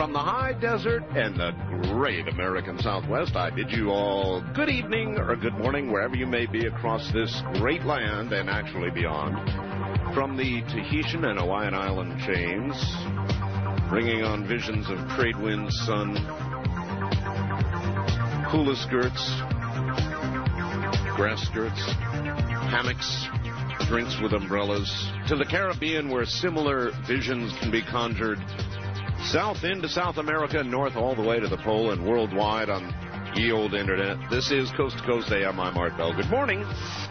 from the high desert and the great American Southwest, I bid you all good evening or good morning, wherever you may be across this great land and actually beyond. From the Tahitian and Hawaiian island chains, bringing on visions of trade winds, sun, hula skirts, grass skirts, hammocks, drinks with umbrellas, to the Caribbean where similar visions can be conjured, south into South America, north all the way to the pole, and worldwide on ye old internet. This is Coast to Coast AM. I'm Art Bell. Good morning.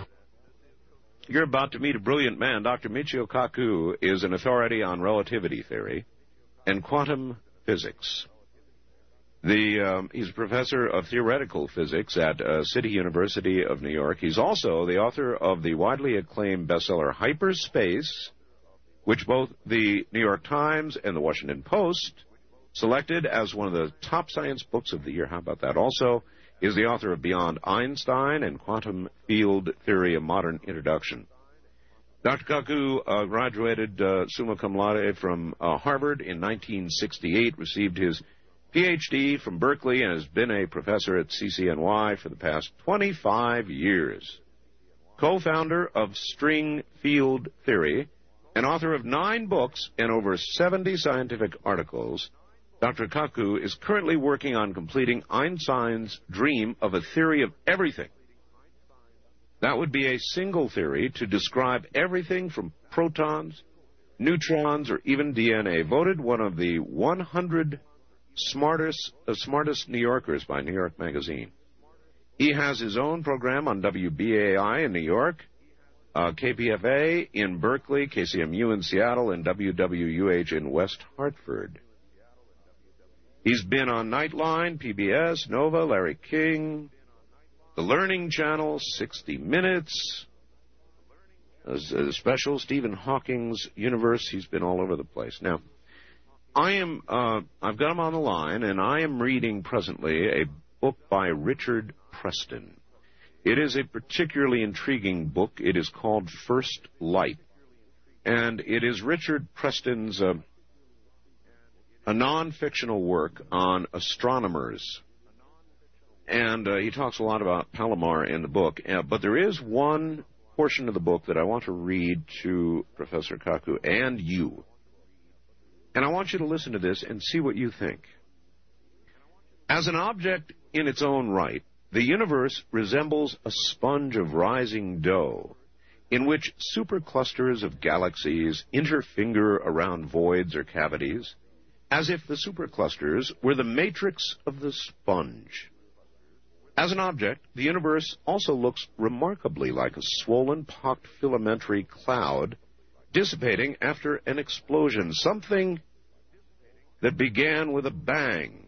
You're about to meet a brilliant man. Dr. Michio Kaku is an authority on relativity theory and quantum physics. He's a professor of theoretical physics at City University of New York. He's also the author of the widely acclaimed bestseller Hyperspace, which both the New York Times and the Washington Post selected as one of the top science books of the year. How about that? Also, is the author of Beyond Einstein and Quantum Field Theory, a Modern Introduction. Dr. Kaku graduated summa cum laude from Harvard in 1968, received his Ph.D. from Berkeley, and has been a professor at CCNY for the past 25 years. Co-founder of String Field Theory, and author of 9 books and over 70 scientific articles, Dr. Kaku is currently working on completing Einstein's dream of a theory of everything. That would be a single theory to describe everything from protons, neutrons, or even DNA. Voted one of the 100 smartest New Yorkers by New York Magazine. He has his own program on WBAI in New York, KPFA in Berkeley, KCMU in Seattle, and WWUH in West Hartford. He's been on Nightline, PBS, Nova, Larry King, The Learning Channel, 60 Minutes, a special Stephen Hawking's universe. He's been all over the place. Now, I've got him on the line, and I am reading presently a book by Richard Preston. It is a particularly intriguing book. It is called First Light, and it is Richard Preston's a non-fictional work on astronomers, and he talks a lot about Palomar in the book, but there is one portion of the book that I want to read to Professor Kaku and you. And I want you to listen to this and see what you think. As an object in its own right, the universe resembles a sponge of rising dough in which superclusters of galaxies interfinger around voids or cavities, as if the superclusters were the matrix of the sponge. As an object, the universe also looks remarkably like a swollen, pocked filamentary cloud dissipating after an explosion, something that began with a bang.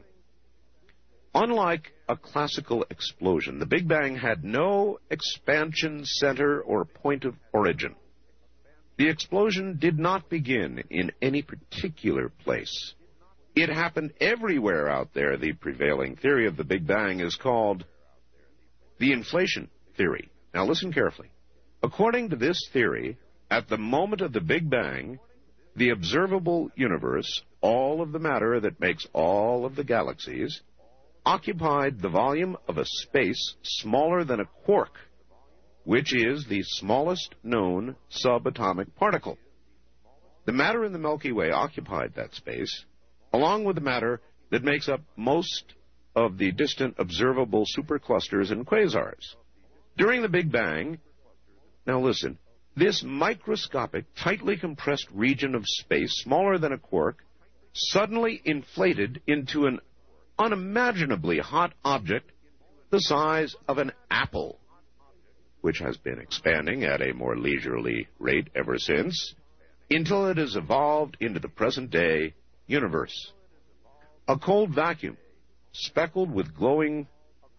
Unlike a classical explosion, the Big Bang had no expansion center or point of origin. The explosion did not begin in any particular place. It happened everywhere out there. The prevailing theory of the Big Bang is called the inflation theory. Now listen carefully. According to this theory, at the moment of the Big Bang, the observable universe, all of the matter that makes all of the galaxies, occupied the volume of a space smaller than a quark, which is the smallest known subatomic particle. The matter in the Milky Way occupied that space, along with the matter that makes up most of the distant observable superclusters and quasars. During the Big Bang, now listen, this microscopic, tightly compressed region of space, smaller than a quark, suddenly inflated into an unimaginably hot object the size of an apple, which has been expanding at a more leisurely rate ever since, until it has evolved into the present-day universe. A cold vacuum, speckled with glowing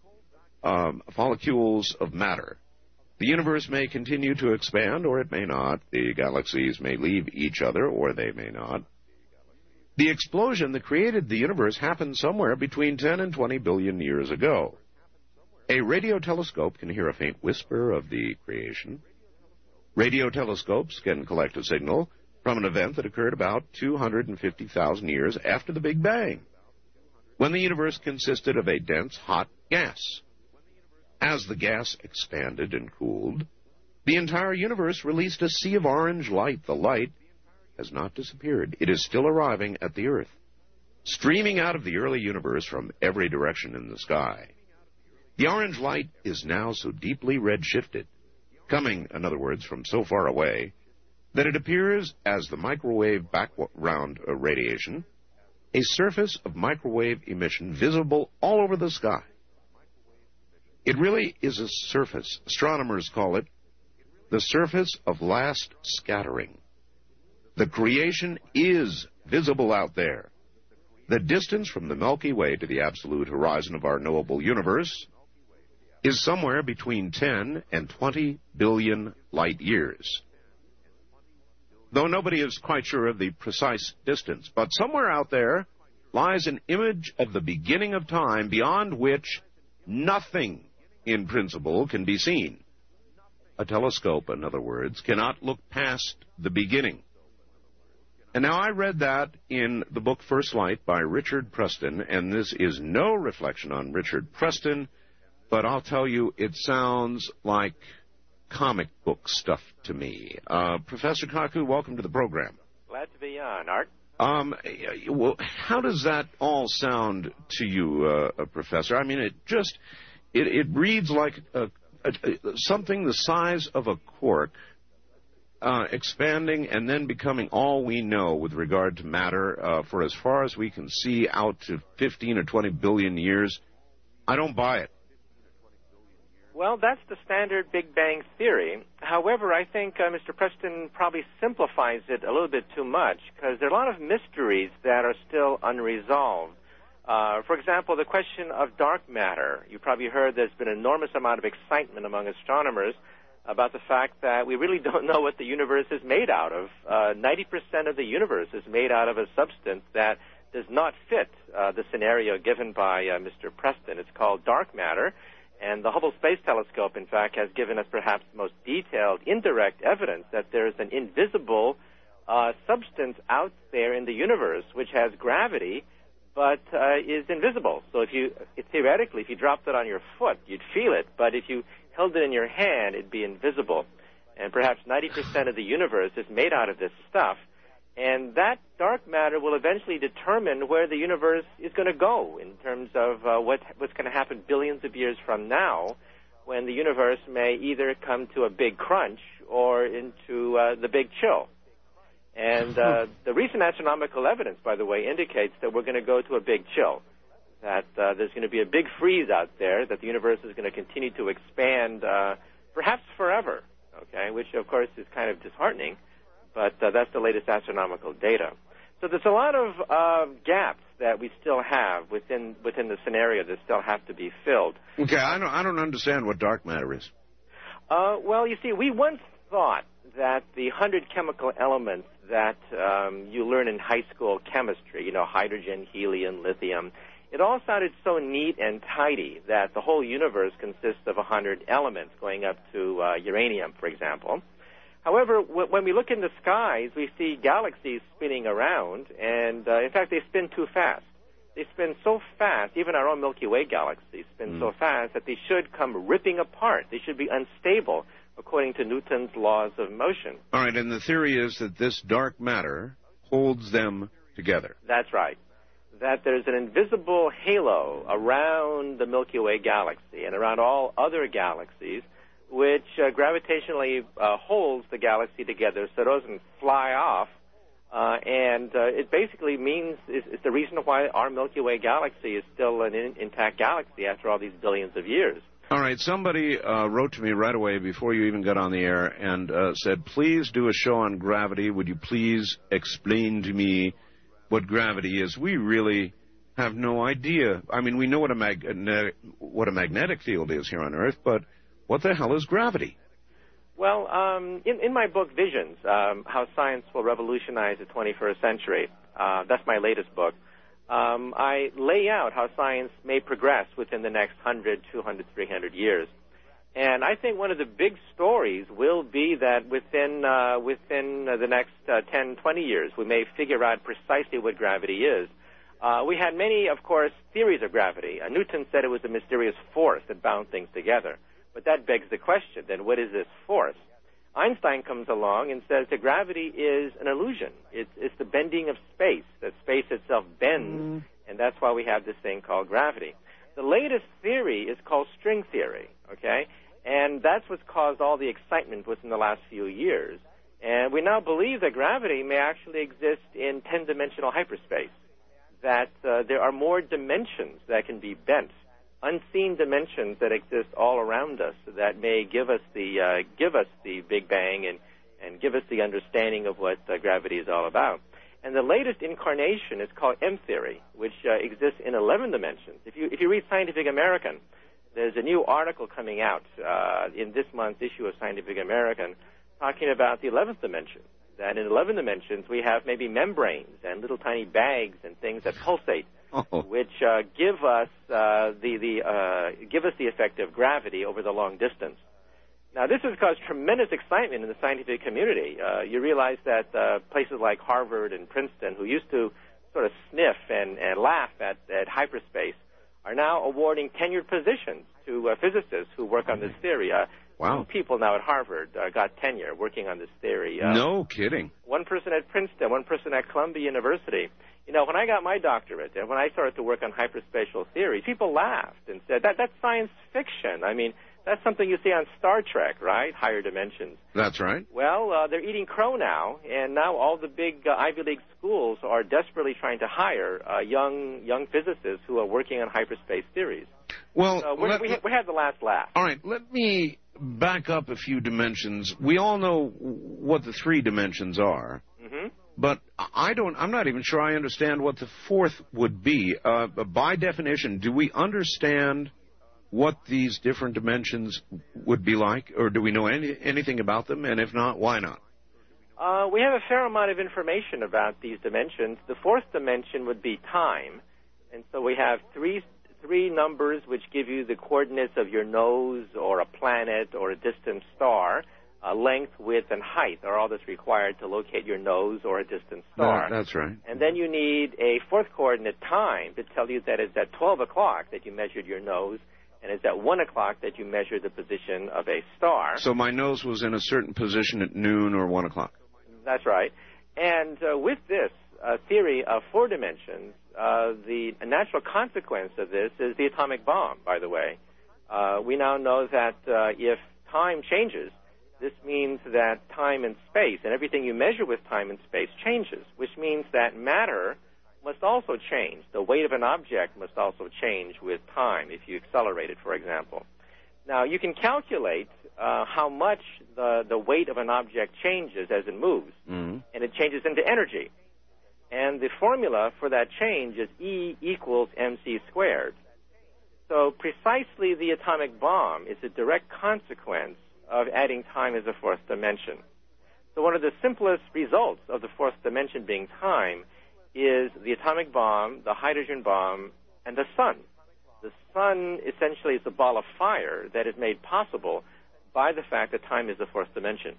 follicules of matter. The universe may continue to expand, or it may not. The galaxies may leave each other, or they may not. The explosion that created the universe happened somewhere between 10 and 20 billion years ago. A radio telescope can hear a faint whisper of the creation. Radio telescopes can collect a signal from an event that occurred about 250,000 years after the Big Bang. when the universe consisted of a dense, hot gas. As the gas expanded and cooled, the entire universe released a sea of orange light. The light has not disappeared. It is still arriving at the Earth, streaming out of the early universe from every direction in the sky. The orange light is now so deeply red-shifted, coming, in other words, from so far away, that it appears as the microwave background radiation, a surface of microwave emission visible all over the sky. It really is a surface. Astronomers call it the surface of last scattering. The creation is visible out there. The distance from the Milky Way to the absolute horizon of our knowable universe is somewhere between 10 and 20 billion light years. Though nobody is quite sure of the precise distance, but somewhere out there lies an image of the beginning of time beyond which nothing, in principle, can be seen. A telescope, in other words, cannot look past the beginning. And now I read that in the book First Light by Richard Preston, and this is no reflection on Richard Preston, but I'll tell you, it sounds like comic book stuff to me. Professor Kaku, welcome to the program. Glad to be on, Art. Well, how does that all sound to you, Professor? I mean, it reads like something the size of a cork, expanding and then becoming all we know with regard to matter for as far as we can see out to 15 or 20 billion years. I don't buy it. Well, that's the standard Big Bang theory. However, I think Mr. Preston probably simplifies it a little bit too much because there are a lot of mysteries that are still unresolved. For example, the question of dark matter. You probably heard there's been an enormous amount of excitement among astronomers about the fact that we really don't know what the universe is made out of. 90% of the universe is made out of a substance that does not fit the scenario given by Mr. Preston. It's called dark matter. And the Hubble Space Telescope, in fact, has given us perhaps the most detailed, indirect evidence that there's an invisible substance out there in the universe which has gravity but is invisible. So theoretically, if you dropped it on your foot, you'd feel it, but if you held it in your hand, it'd be invisible. And perhaps 90% of the universe is made out of this stuff. And that dark matter will eventually determine where the universe is going to go in terms of what's going to happen billions of years from now when the universe may either come to a big crunch or into the big chill. And the recent astronomical evidence, by the way, indicates that we're going to go to a big chill, that there's going to be a big freeze out there, that the universe is going to continue to expand perhaps forever, okay, which, of course, is kind of disheartening. But that's the latest astronomical data. So there's a lot of gaps that we still have within the scenario that still have to be filled. Okay, I don't understand what dark matter is. Well, you see, we once thought that the 100 chemical elements that you learn in high school chemistry, hydrogen, helium, lithium, it all sounded so neat and tidy that the whole universe consists of 100 elements, going up to uranium, for example. However, when we look in the skies, we see galaxies spinning around, and in fact, they spin too fast. They spin so fast, even our own Milky Way galaxy spins so fast that they should come ripping apart. They should be unstable, according to Newton's laws of motion. All right, and the theory is that this dark matter holds them together. That's right. That there's an invisible halo around the Milky Way galaxy and around all other galaxies, which gravitationally holds the galaxy together so it doesn't fly off. And it basically means it's the reason why our Milky Way galaxy is still an intact galaxy after all these billions of years. All right, somebody wrote to me right away before you even got on the air and said, please do a show on gravity. Would you please explain to me what gravity is? We really have no idea. I mean, we know what a magnetic field is here on Earth, but what the hell is gravity? Well, in my book, Visions, How Science Will Revolutionize the 21st Century, that's my latest book, I lay out how science may progress within the next 100, 200, 300 years. And I think one of the big stories will be that within the next 10, 20 years, we may figure out precisely what gravity is. We had many, of course, theories of gravity. Newton said it was a mysterious force that bound things together. But that begs the question, then what is this force? Einstein comes along and says that gravity is an illusion. It's the bending of space, that space itself bends, and that's why we have this thing called gravity. The latest theory is called string theory, okay? And that's what's caused all the excitement within the last few years. And we now believe that gravity may actually exist in 10-dimensional hyperspace, that there are more dimensions that can be bent, unseen dimensions that exist all around us that may give us the Big Bang and give us the understanding of what gravity is all about. And the latest incarnation is called M theory, which exists in 11 dimensions. If you read Scientific American, there's a new article coming out in this month's issue of Scientific American talking about the 11th dimension. That in 11 dimensions we have maybe membranes and little tiny bags and things that pulsate, which give us the effect of gravity over the long distance. Now, this has caused tremendous excitement in the scientific community. You realize that places like Harvard and Princeton, who used to sort of sniff and laugh at hyperspace, are now awarding tenured positions to physicists who work on this theory. Wow. 2 people now at Harvard got tenure working on this theory. No kidding. 1 person at Princeton, 1 person at Columbia University. You know, when I got my doctorate and when I started to work on hyperspatial theory, people laughed and said, that's science fiction. I mean, that's something you see on Star Trek, right? Higher dimensions. That's right. Well, they're eating crow now, and now all the big Ivy League schools are desperately trying to hire young physicists who are working on hyperspace theories. Well, we had the last laugh. All right, let me back up a few dimensions. We all know what the 3 dimensions are, but I'm not even sure I understand what the 4th would be. By definition, do we understand what these different dimensions would be like, or do we know anything about them? And if not, why not? We have a fair amount of information about these dimensions. The 4th dimension would be time, and so we have three numbers which give you the coordinates of your nose or a planet or a distant star. Length, width, and height are all that's required to locate your nose or a distant star. That's right. And then you need a 4th coordinate, time, to tell you that it's at 12 o'clock that you measured your nose, and it's at 1 o'clock that you measure the position of a star. So my nose was in a certain position at noon or 1 o'clock. That's right. And with this theory of 4 dimensions, the natural consequence of this is the atomic bomb, by the way. We now know that if time changes, this means that time and space, and everything you measure with time and space, changes, which means that matter must also change. The weight of an object must also change with time if you accelerate it, for example. Now, you can calculate how much the weight of an object changes as it moves, and it changes into energy. And the formula for that change is E equals mc squared. So precisely the atomic bomb is a direct consequence of adding time as a 4th dimension. So one of the simplest results of the 4th dimension being time is the atomic bomb, the hydrogen bomb, and the sun. The sun essentially is a ball of fire that is made possible by the fact that time is the 4th dimension.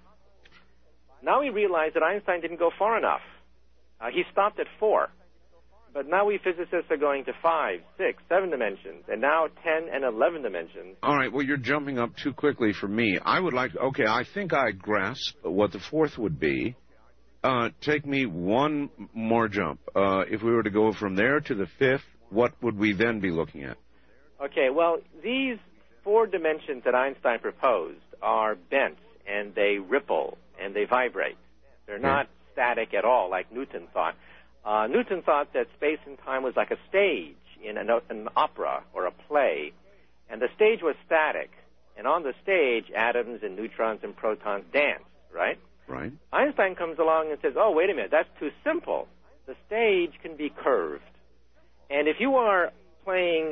Now we realize that Einstein didn't go far enough. He stopped at 4. But now we physicists are going to 5, 6, 7 dimensions, and now 10 and 11 dimensions. All right, well, you're jumping up too quickly for me. I would like, I think I grasp what the 4th would be. Take me one more jump. If we were to go from there to the 5th, what would we then be looking at? Okay, well, these 4 dimensions that Einstein proposed are bent, and they ripple, and they vibrate. They're not static at all, like Newton thought. Newton thought that space and time was like a stage in an opera or a play, and the stage was static, and on the stage, atoms and neutrons and protons danced, right? Right. Einstein comes along and says, oh, wait a minute, that's too simple. The stage can be curved. And if you are playing,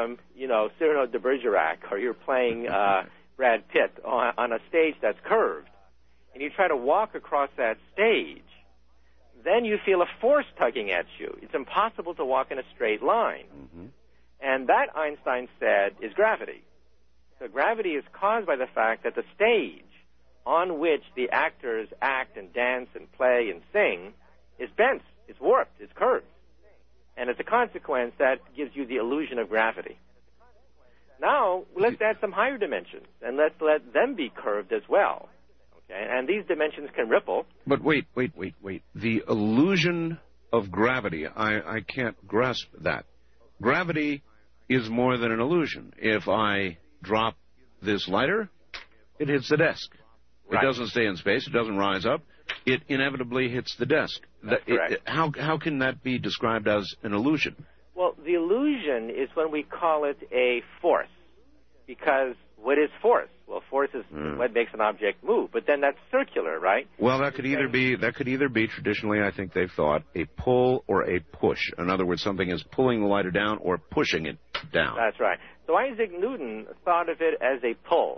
Cyrano de Bergerac, or you're playing Brad Pitt on a stage that's curved, and you try to walk across that stage, then you feel a force tugging at you. It's impossible to walk in a straight line. And that, Einstein said, is gravity. So gravity is caused by the fact that the stage on which the actors act and dance and play and sing is bent, it's warped, it's curved. And as a consequence, that gives you the illusion of gravity. Now, let's add some higher dimensions, and let's let them be curved as well. Okay? And these dimensions can ripple. But wait. The illusion of gravity, I can't grasp that. Gravity is more than an illusion. If I drop this lighter, it hits the desk. Right. It doesn't stay in space. It doesn't rise up. It inevitably hits the desk. That's correct. How can that be described as an illusion? Well, the illusion is when we call it a force. Because what is force? Well, force is what makes an object move. But then that's circular, right? Well, that could either be traditionally, I think they've thought, a pull or a push. In other words, something is pulling the lighter down or pushing it down. That's right. So Isaac Newton thought of it as a pull.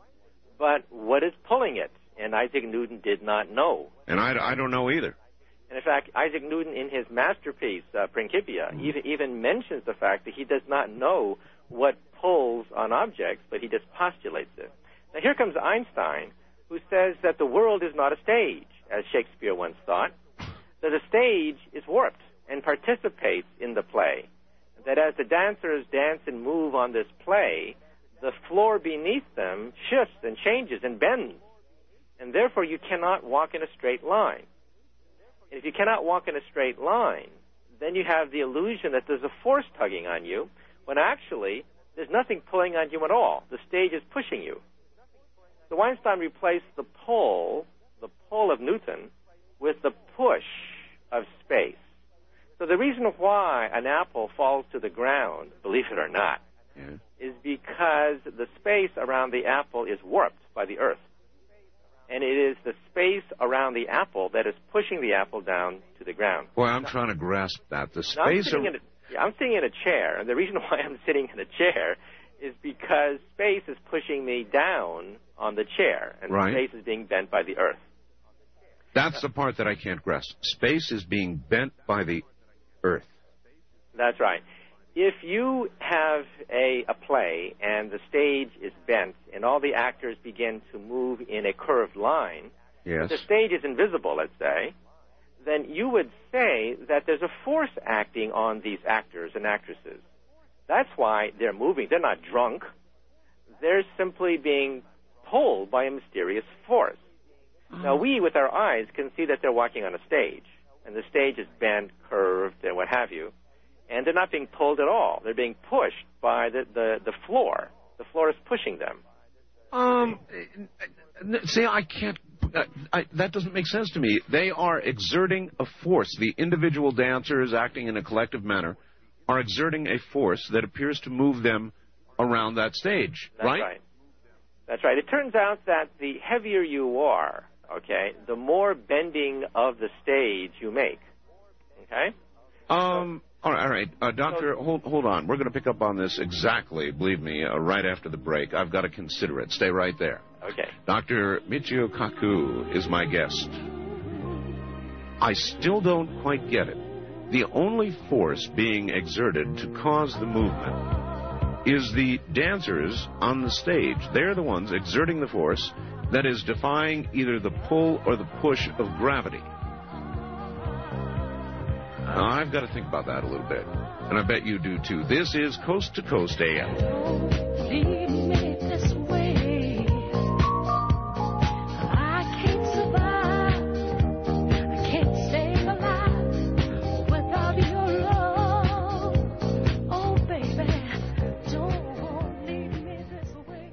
But what is pulling it? And Isaac Newton did not know. And I don't know either. And in fact, Isaac Newton, in his masterpiece, Principia, even mentions the fact that he does not know what pulls on objects, but he just postulates it. Now here comes Einstein, who says that the world is not a stage, as Shakespeare once thought, that a stage is warped and participates in the play, that as the dancers dance and move on this play, the floor beneath them shifts and changes and bends, and therefore you cannot walk in a straight line. And if you cannot walk in a straight line, then you have the illusion that there's a force tugging on you, when actually there's nothing pulling on you at all. The stage is pushing you. So Einstein replaced the pull of Newton, with the push of space. So the reason why an apple falls to the ground, believe it or not, is because the space around the apple is warped by the earth. And it is the space around the apple that is pushing the apple down to the ground. Boy, I'm trying to grasp that. The space... I'm sitting in a chair, and the reason why I'm sitting in a chair is because space is pushing me down on the chair, and space is being bent by the earth. That's the part that I can't grasp. Space is being bent by the earth. That's right. If you have a play and the stage is bent and all the actors begin to move in a curved line, the stage is invisible, let's say, then you would say that there's a force acting on these actors and actresses. That's why they're moving. They're not drunk. They're simply being pulled by a mysterious force. Now, we, with our eyes, can see that they're walking on a stage, and the stage is bent, curved, and what have you. And they're not being pulled at all. They're being pushed by the floor. The floor is pushing them. See, I can't... that doesn't make sense to me. They are exerting a force. The individual dancers, acting in a collective manner, are exerting a force that appears to move them around that stage, right? That's right. It turns out that the heavier you are, the more bending of the stage you make, All right. Doctor, hold on. We're going to pick up on this exactly, believe me, right after the break. I've got to consider it. Stay right there. Okay. Dr. Michio Kaku is my guest. I still don't quite get it. The only force being exerted to cause the movement is the dancers on the stage. They're the ones exerting the force that is defying either the pull or the push of gravity. Now, I've got to think about that a little bit, and I bet you do too. This is Coast to Coast AM. Don't leave me this way. I can't survive. I can't stay alive without your love. Oh, baby, don't leave me this way.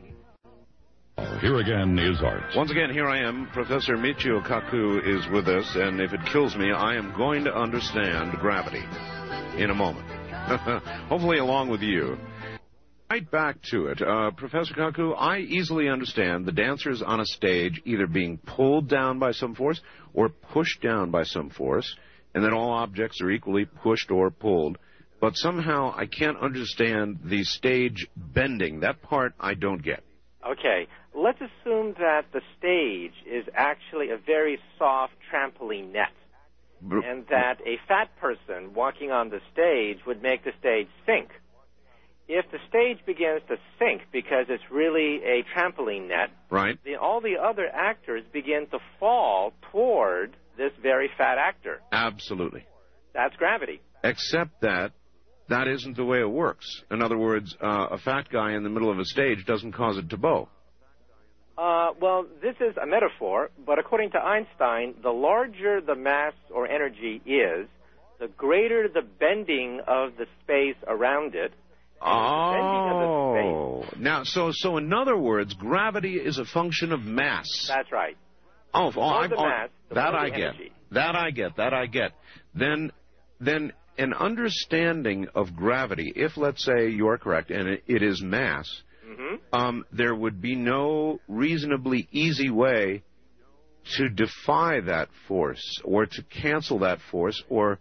Here again is Art. Once again, here I am. Professor Michio Kaku is with us, and if it kills me, I am going to understand gravity in a moment. Hopefully along with you. Right back to it. Professor Kaku, I easily understand the dancers on a stage either being pulled down by some force or pushed down by some force, and that all objects are equally pushed or pulled. But somehow I can't understand the stage bending. That part I don't get. Okay. Let's assume that the stage is actually a very soft trampoline net, and that a fat person walking on the stage would make the stage sink. If the stage begins to sink because it's really a trampoline net, then all the other actors begin to fall toward this very fat actor. Absolutely. That's gravity. except that that isn't the way it works. In other words, a fat guy in the middle of a stage doesn't cause it to bow. Well, this is a metaphor, but according to Einstein, the larger the mass or energy is, the greater the bending of the space around it. Oh, now, so in other words, gravity is a function of mass. That's right. Oh, Mass, that I get. Energy. That I get. Then an understanding of gravity, if let's say you're correct and it is mass, there would be no reasonably easy way to defy that force or to cancel that force or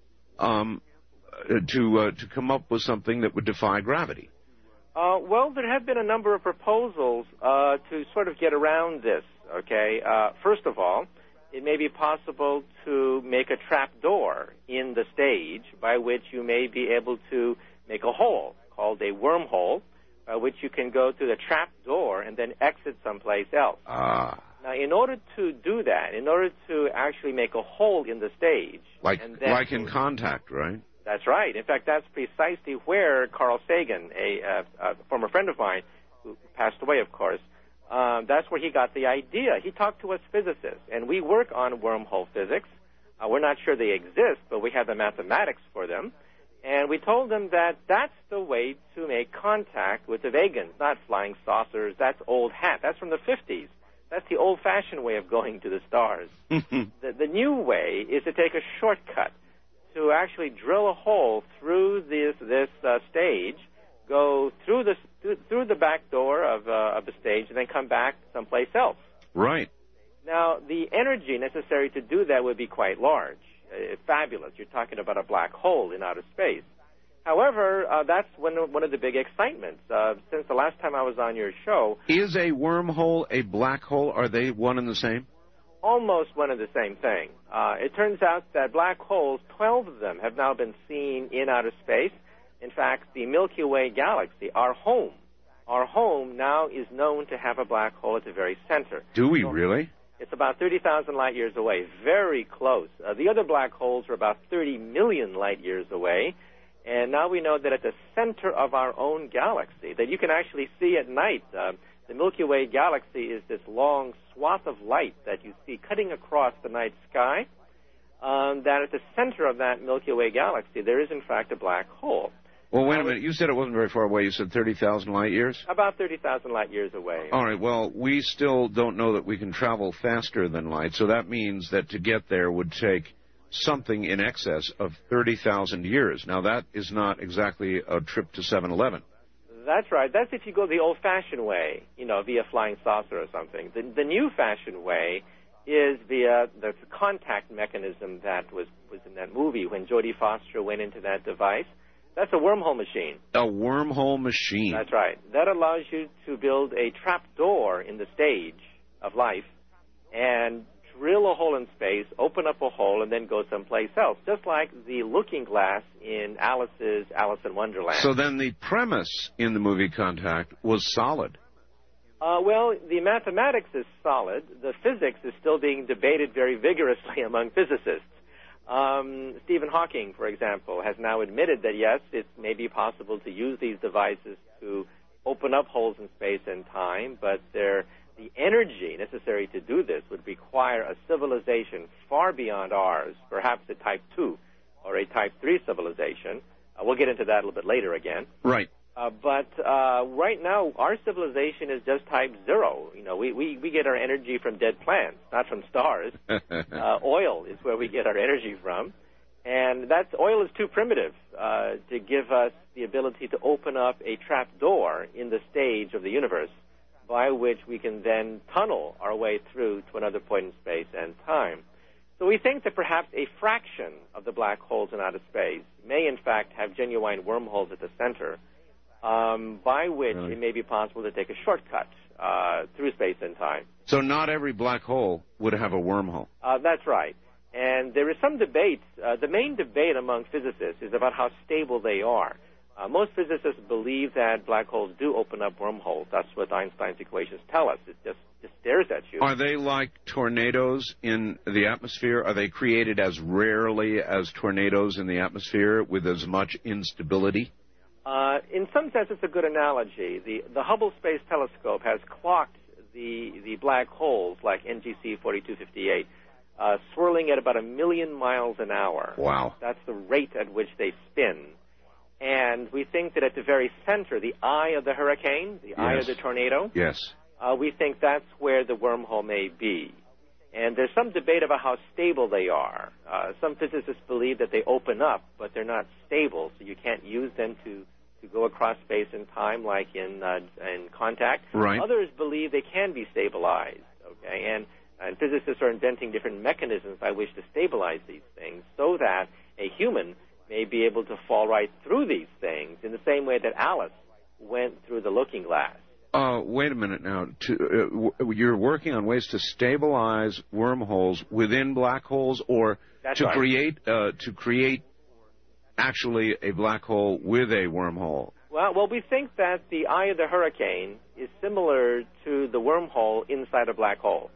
to come up with something that would defy gravity. Well, there have been a number of proposals to sort of get around this, okay? First of all, it may be possible to make a trap door in the stage by which you may be able to make a hole called a wormhole, by which you can go through the trap door and then exit someplace else. Now, in order to do that, in order to actually make a hole in the stage... Like in Contact, right? That's right. In fact, that's precisely where Carl Sagan, a former friend of mine who passed away, of course, that's where he got the idea. He talked to us physicists, and we work on wormhole physics. We're not sure they exist, but we have the mathematics for them. And we told them that that's the way to make contact with the Vegans, not flying saucers. That's old hat. That's from the 50s. That's the old-fashioned way of going to the stars. The new way is to take a shortcut, to actually drill a hole through this stage, go through the back door of the stage, and then come back someplace else. Right. Now, the energy necessary to do that would be quite large. Fabulous. You're talking about a black hole in outer space. However, that's one of the big excitements. Since the last time I was on your show... Is a wormhole a black hole? Are they one and the same? Almost one and the same thing. It turns out that black holes, 12 of them, have now been seen in outer space. In fact, the Milky Way galaxy, our home now is known to have a black hole at the very center. Do we really? It's about 30,000 light years away, very close. The other black holes are about 30 million light years away. And now we know that at the center of our own galaxy, that you can actually see at night, the Milky Way galaxy is this long swath of light that you see cutting across the night sky, that at the center of that Milky Way galaxy, there is, in fact, a black hole. Well, wait a minute. You said it wasn't very far away. You said 30,000 light years? About 30,000 light years away. All right. Well, we still don't know that we can travel faster than light, so that means that to get there would take something in excess of 30,000 years. Now, that is not exactly a trip to 7-Eleven. That's right. That's if you go the old-fashioned way, via flying saucer or something. The new-fashioned way is via the contact mechanism that was in that movie when Jodie Foster went into that device. That's a wormhole machine. A wormhole machine. That's right. That allows you to build a trap door in the stage of life and drill a hole in space, open up a hole, and then go someplace else, just like the looking glass in Alice's Alice in Wonderland. So then the premise in the movie Contact was solid. Well, the mathematics is solid. The physics is still being debated very vigorously among physicists. Stephen Hawking, for example, has now admitted that, yes, it may be possible to use these devices to open up holes in space and time, but the energy necessary to do this would require a civilization far beyond ours, perhaps a Type 2 or a Type 3 civilization. We'll get into that a little bit later again. Right. But right now, our civilization is just Type 0. We get our energy from dead plants, not from stars. Oil is where we get our energy from. And oil is too primitive to give us the ability to open up a trap door in the stage of the universe by which we can then tunnel our way through to another point in space and time. So we think that perhaps a fraction of the black holes in outer space may, in fact, have genuine wormholes at the center, by which it may be possible to take a shortcut through space and time. So not every black hole would have a wormhole. That's right. And there is some debate. The main debate among physicists is about how stable they are. Most physicists believe that black holes do open up wormholes. That's what Einstein's equations tell us. It just stares at you. Are they like tornadoes in the atmosphere? Are they created as rarely as tornadoes in the atmosphere with as much instability? In some sense, it's a good analogy. The Hubble Space Telescope has clocked the black holes like NGC 4258 swirling at about 1 million miles an hour. Wow. That's the rate at which they spin. And we think that at the very center, the eye of the hurricane, the eye of the tornado, yes, we think that's where the wormhole may be. And there's some debate about how stable they are. Some physicists believe that they open up, but they're not stable, so you can't use them to go across space and time like in contact. Right. Others believe they can be stabilized, okay? And physicists are inventing different mechanisms by which to stabilize these things so that a human may be able to fall right through these things in the same way that Alice went through the looking glass. Wait a minute now. You're working on ways to stabilize wormholes within black holes, or That's to right. create actually a black hole with a wormhole? Well, we think that the eye of the hurricane is similar to the wormhole inside a black hole.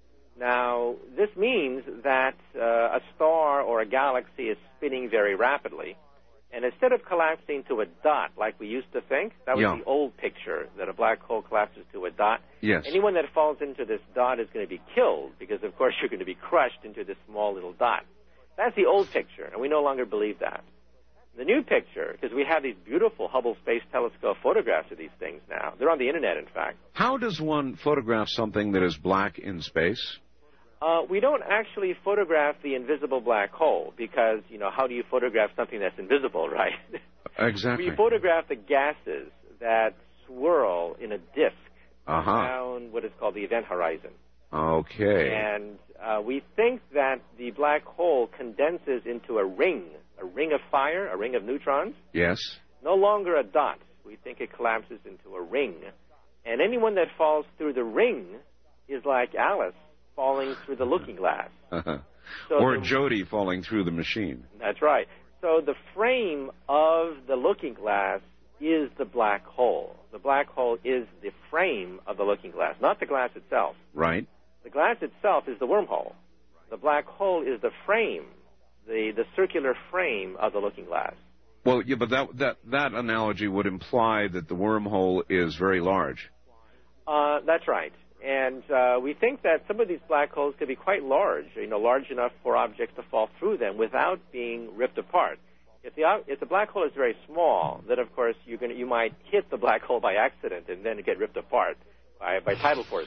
Now, this means that a star or a galaxy is spinning very rapidly, and instead of collapsing to a dot like we used to think, that was the old picture, that a black hole collapses to a dot. Yes. Anyone that falls into this dot is going to be killed because, of course, you're going to be crushed into this small little dot. That's the old picture, and we no longer believe that. The new picture, because we have these beautiful Hubble Space Telescope photographs of these things now. They're on the Internet, in fact. How does one photograph something that is black in space? We don't actually photograph the invisible black hole because, how do you photograph something that's invisible, right? Exactly. We photograph the gases that swirl in a disk around what is called the event horizon. Okay. And we think that the black hole condenses into a ring of fire, a ring of neutrons. Yes. No longer a dot. We think it collapses into a ring. And anyone that falls through the ring is like Alice falling through the looking glass. So or Jody falling through the machine. That's right. So the frame of the looking glass is the black hole. The black hole is the frame of the looking glass, not the glass itself. Right. The glass itself is the wormhole. The black hole is the frame, the circular frame of the looking glass. Well, yeah, but that analogy would imply that the wormhole is very large. That's right. And we think that some of these black holes could be quite large, large enough for objects to fall through them without being ripped apart. If the black hole is very small, then of course you might hit the black hole by accident and then get ripped apart by tidal forces.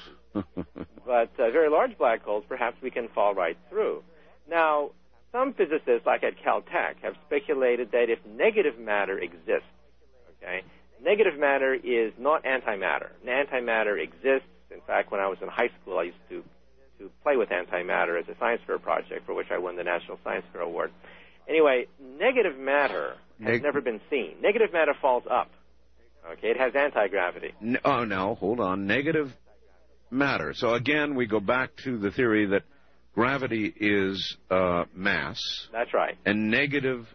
But very large black holes, perhaps we can fall right through. Now, some physicists, like at Caltech, have speculated that if negative matter exists, negative matter is not antimatter. Antimatter exists. In fact, when I was in high school, I used to play with antimatter as a science fair project for which I won the National Science Fair Award. Anyway, negative matter has never been seen. Negative matter falls up. It has anti-gravity. No, hold on. Negative matter. So again, we go back to the theory that gravity is mass. That's right. And negative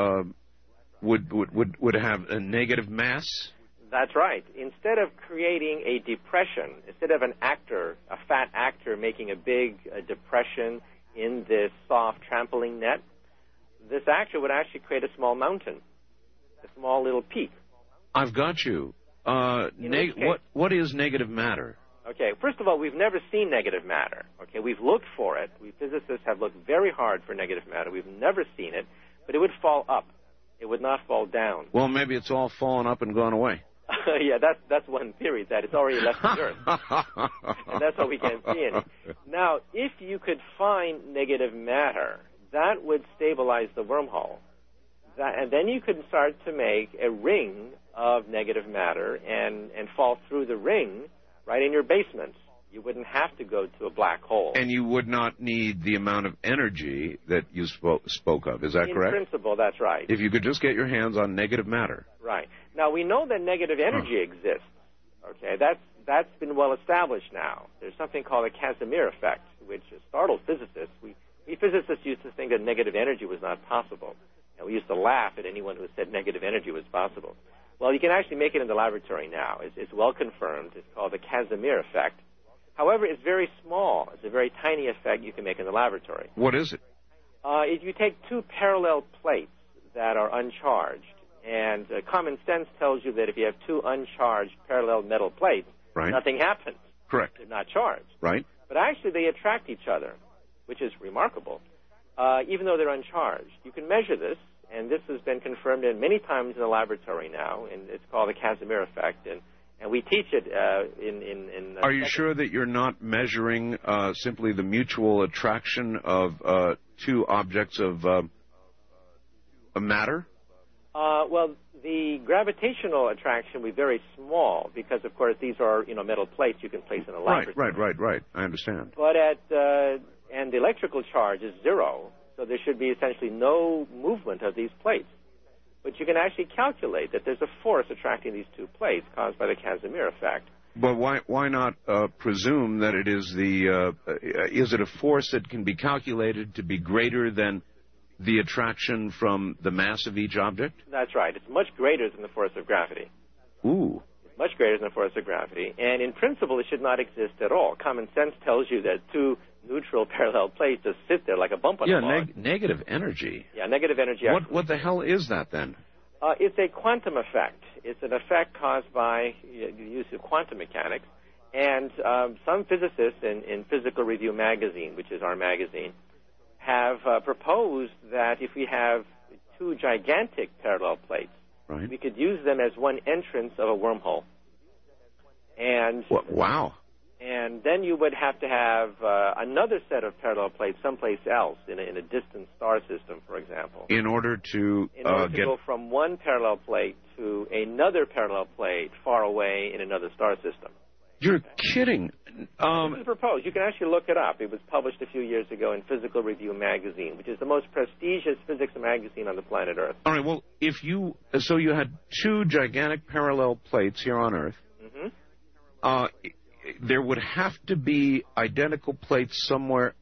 would have a negative mass. That's right. Instead of creating a depression, instead of a fat actor making a big depression in this soft trampoline net, this actor would actually create a small mountain, a small little peak. I've got you. What is negative matter? Okay, first of all, we've never seen negative matter. We've looked for it. We physicists have looked very hard for negative matter. We've never seen it, but it would fall up. It would not fall down. Well, maybe it's all fallen up and gone away. Yeah, that's one theory, that it's already left the Earth. And that's why we can't see it. Now, if you could find negative matter, that would stabilize the wormhole. And then you could start to make a ring of negative matter and fall through the ring right in your basement. You wouldn't have to go to a black hole. And you would not need the amount of energy that you spoke of. Is that correct? In principle, that's right. If you could just get your hands on negative matter. Right. Now, we know that negative energy exists. That's been well established now. There's something called a Casimir effect, which startled physicists. We physicists used to think that negative energy was not possible. And we used to laugh at anyone who said negative energy was possible. Well, you can actually make it in the laboratory now. It's well confirmed. It's called the Casimir effect. However, it's very small. It's a very tiny effect you can make in the laboratory. What is it? If you take two parallel plates that are uncharged, and common sense tells you that if you have two uncharged parallel metal plates, Right. nothing happens. Correct. They're not charged. Right. But actually they attract each other, which is remarkable, even though they're uncharged. You can measure this, and this has been confirmed many times in the laboratory now, and it's called the Casimir effect, and we teach it in Are you sure that you're not measuring simply the mutual attraction of two objects of a matter? Well, the gravitational attraction will be very small because, of course, these are metal plates you can place in a laboratory. Right. I understand. But and the electrical charge is zero, so there should be essentially no movement of these plates. But you can actually calculate that there's a force attracting these two plates caused by the Casimir effect. But why not presume that it is is it a force that can be calculated to be greater than the attraction from the mass of each object? That's right. It's much greater than the force of gravity. Ooh. It's much greater than the force of gravity. And in principle, it should not exist at all. Common sense tells you that two neutral parallel plates just sit there like a bump on a log. Negative energy. Yeah, negative energy. What the hell is that then? It's a quantum effect. It's an effect caused by the use of quantum mechanics. And some physicists in Physical Review magazine, which is our magazine, have proposed that if we have two gigantic parallel plates, right, we could use them as one entrance of a wormhole. And wow. And then you would have to have another set of parallel plates someplace else in a distant star system, for example. In order to go from one parallel plate to another parallel plate far away in another star system. You're kidding. This is proposed. You can actually look it up. It was published a few years ago in Physical Review magazine, which is the most prestigious physics magazine on the planet Earth. All right, well, so you had two gigantic parallel plates here on Earth. Mm-hmm. There would have to be identical plates somewhere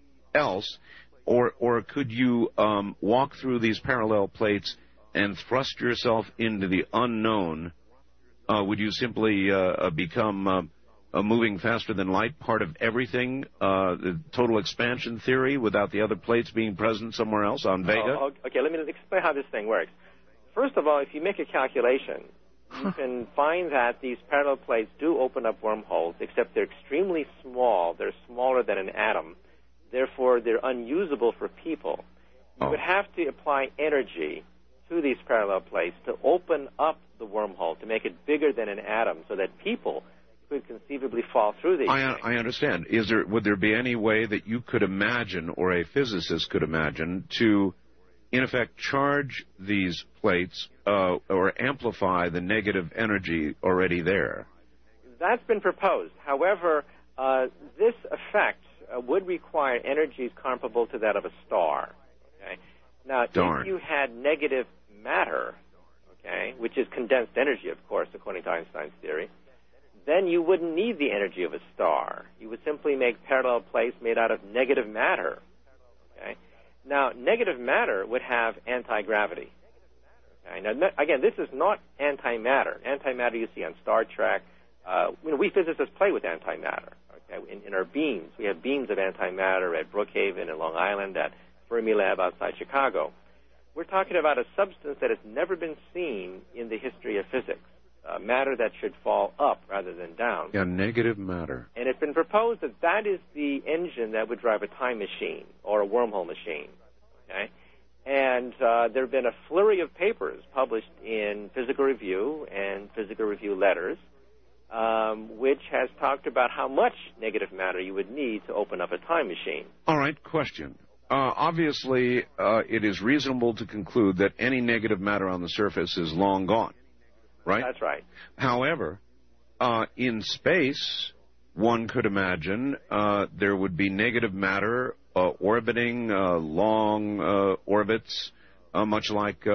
else, or could you walk through these parallel plates and thrust yourself into the unknown? Would you simply become moving faster than light, part of everything, the total expansion theory, without the other plates being present somewhere else on Vega? Okay, let me explain how this thing works. First of all, if you make a calculation, you can find that these parallel plates do open up wormholes, except they're extremely small. They're smaller than an atom. Therefore, they're unusable for people. You would have to apply energy to these parallel plates to open up the wormhole, to make it bigger than an atom, so that people could conceivably fall through these things. I understand. Would there be any way that you could imagine, or a physicist could imagine, to, in effect, charge these plates or amplify the negative energy already there? That's been proposed. However, this effect would require energies comparable to that of a star. Okay? Now, if you had negative matter, okay, which is condensed energy, of course, according to Einstein's theory, then you wouldn't need the energy of a star. You would simply make parallel plates made out of negative matter. Okay? Now, negative matter would have anti-gravity. Okay? Now, again, this is not antimatter. Antimatter you see on Star Trek. We physicists play with antimatter. Okay? In our beams, we have beams of antimatter at Brookhaven and Long Island, at Fermilab outside Chicago. We're talking about a substance that has never been seen in the history of physics. Matter that should fall up rather than down. Yeah, negative matter. And it's been proposed that that is the engine that would drive a time machine or a wormhole machine. Okay? And there have been a flurry of papers published in Physical Review and Physical Review Letters, which has talked about how much negative matter you would need to open up a time machine. All right, question. Obviously, it is reasonable to conclude that any negative matter on the surface is long gone. Right? That's right. However, in space, one could imagine there would be negative matter orbiting long orbits, much like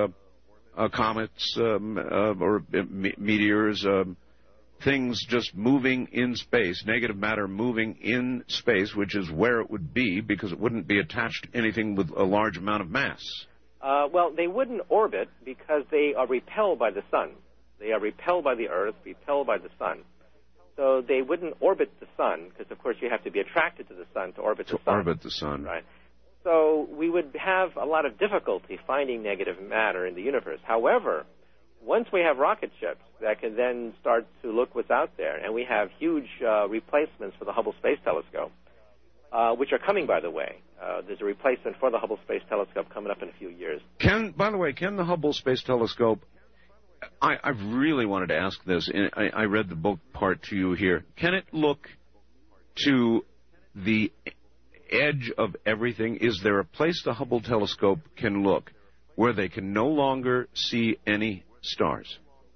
comets or meteors, things just moving in space, negative matter moving in space, which is where it would be because it wouldn't be attached to anything with a large amount of mass. Well, they wouldn't orbit because they are repelled by the sun. They are repelled by the Earth, repelled by the sun. So they wouldn't orbit the sun because, of course, you have to be attracted to the sun to orbit the sun. To orbit the sun. Right. So we would have a lot of difficulty finding negative matter in the universe. However, once we have rocket ships that can then start to look what's out there, and we have huge replacements for the Hubble Space Telescope, which are coming, by the way. There's a replacement for the Hubble Space Telescope coming up in a few years. By the way, can the Hubble Space Telescope, I've really wanted to ask this, and I read the book part to you here. Can it look to the edge of everything? Is there a place the Hubble telescope can look where they can no longer see any stars?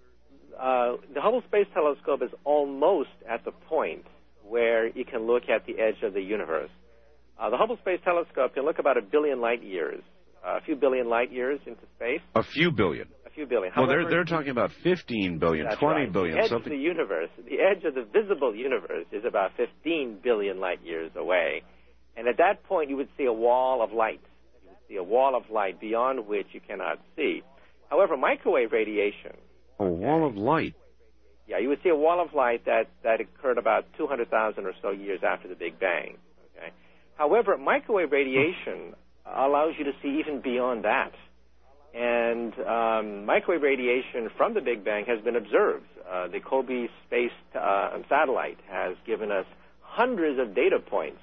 The Hubble Space Telescope is almost at the point where you can look at the edge of the universe. The Hubble Space Telescope can look about 1 billion light years, a few billion light years into space. A few billion? A few billion. Well, However, they're talking about 15 billion, that's 20 right. billion, the edge something. Of the universe, the edge of the visible universe is about 15 billion light years away. And at that point, you would see a wall of light. You would see a wall of light beyond which you cannot see. However, microwave radiation... A wall of light? Yeah, you would see a wall of light that occurred about 200,000 or so years after the Big Bang. Okay? However, microwave radiation allows you to see even beyond that. And microwave radiation from the Big Bang has been observed. The COBE space satellite has given us hundreds of data points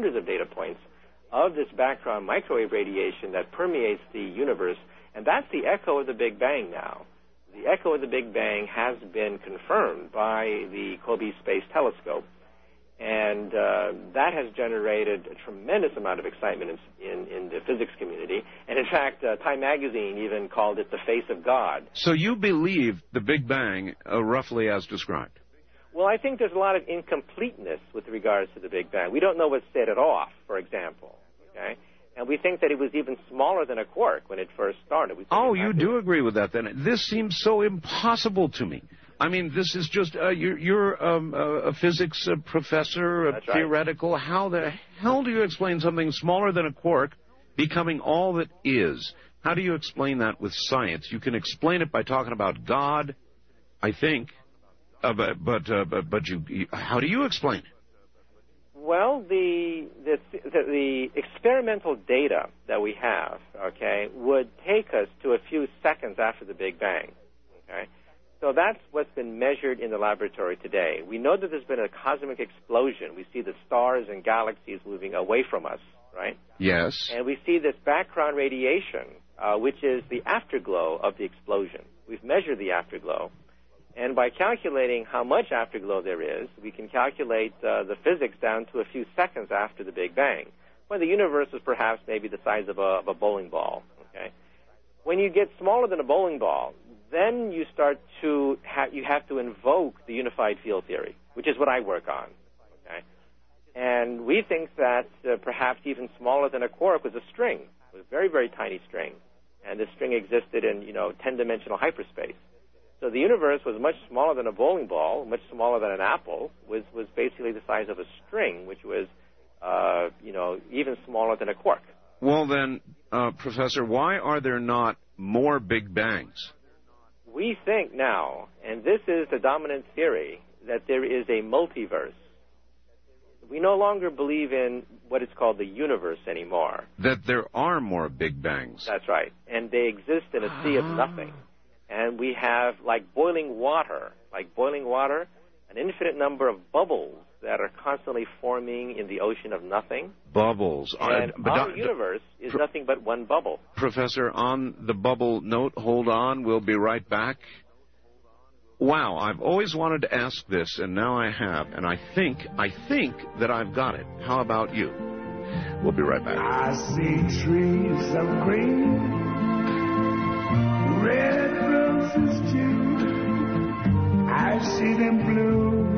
of this background microwave radiation that permeates the universe, and that's the echo of the Big Bang now. The echo of the Big Bang has been confirmed by the COBE Space Telescope, and that has generated a tremendous amount of excitement in the physics community. And in fact, Time Magazine even called it the face of God. So you believe the Big Bang roughly as described? Well, I think there's a lot of incompleteness with regards to the Big Bang. We don't know what set it off, for example, okay? And we think that it was even smaller than a quark when it first started. Oh, you do agree with that, then? This seems so impossible to me. I mean, this is just, you're a physics professor, That's theoretical. Right. How the hell do you explain something smaller than a quark becoming all that is? How do you explain that with science? You can explain it by talking about God, I think. But how do you explain it? Well, the experimental data that we have, okay, would take us to a few seconds after the Big Bang, okay? So that's what's been measured in the laboratory today. We know that there's been a cosmic explosion. We see the stars and galaxies moving away from us, right? Yes. And we see this background radiation, which is the afterglow of the explosion. We've measured the afterglow. And by calculating how much afterglow there is, we can calculate the physics down to a few seconds after the Big Bang, when the universe is perhaps maybe the size of a bowling ball. Okay, when you get smaller than a bowling ball, then you start to you have to invoke the unified field theory, which is what I work on. Okay, and we think that perhaps even smaller than a quark was a string, was a very, very tiny string, and this string existed in 10-dimensional hyperspace. So the universe was much smaller than a bowling ball, much smaller than an apple, was basically the size of a string, which was, even smaller than a quark. Well then, Professor, why are there not more Big Bangs? We think now, and this is the dominant theory, that there is a multiverse. We no longer believe in what is called the universe anymore. That there are more Big Bangs. That's right, and they exist in a sea of nothing. And we have, like boiling water, an infinite number of bubbles that are constantly forming in the ocean of nothing. Bubbles. And our universe is nothing but one bubble. Professor, on the bubble note, hold on, we'll be right back. Wow, I've always wanted to ask this, and now I have, and I think that I've got it. How about you? We'll be right back. I see trees of green, red roses too. I see them bloom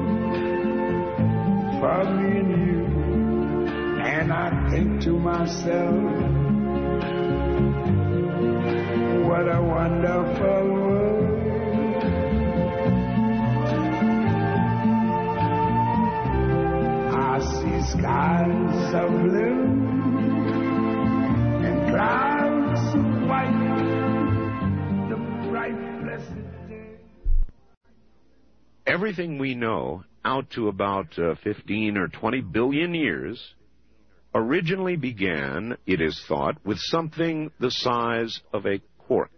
for me and you. And I think to myself, what a wonderful world. I see skies of blue and clouds of white. bright, blessed day. Everything we know out to about 15 or 20 billion years originally began, it is thought, with something the size of a cork.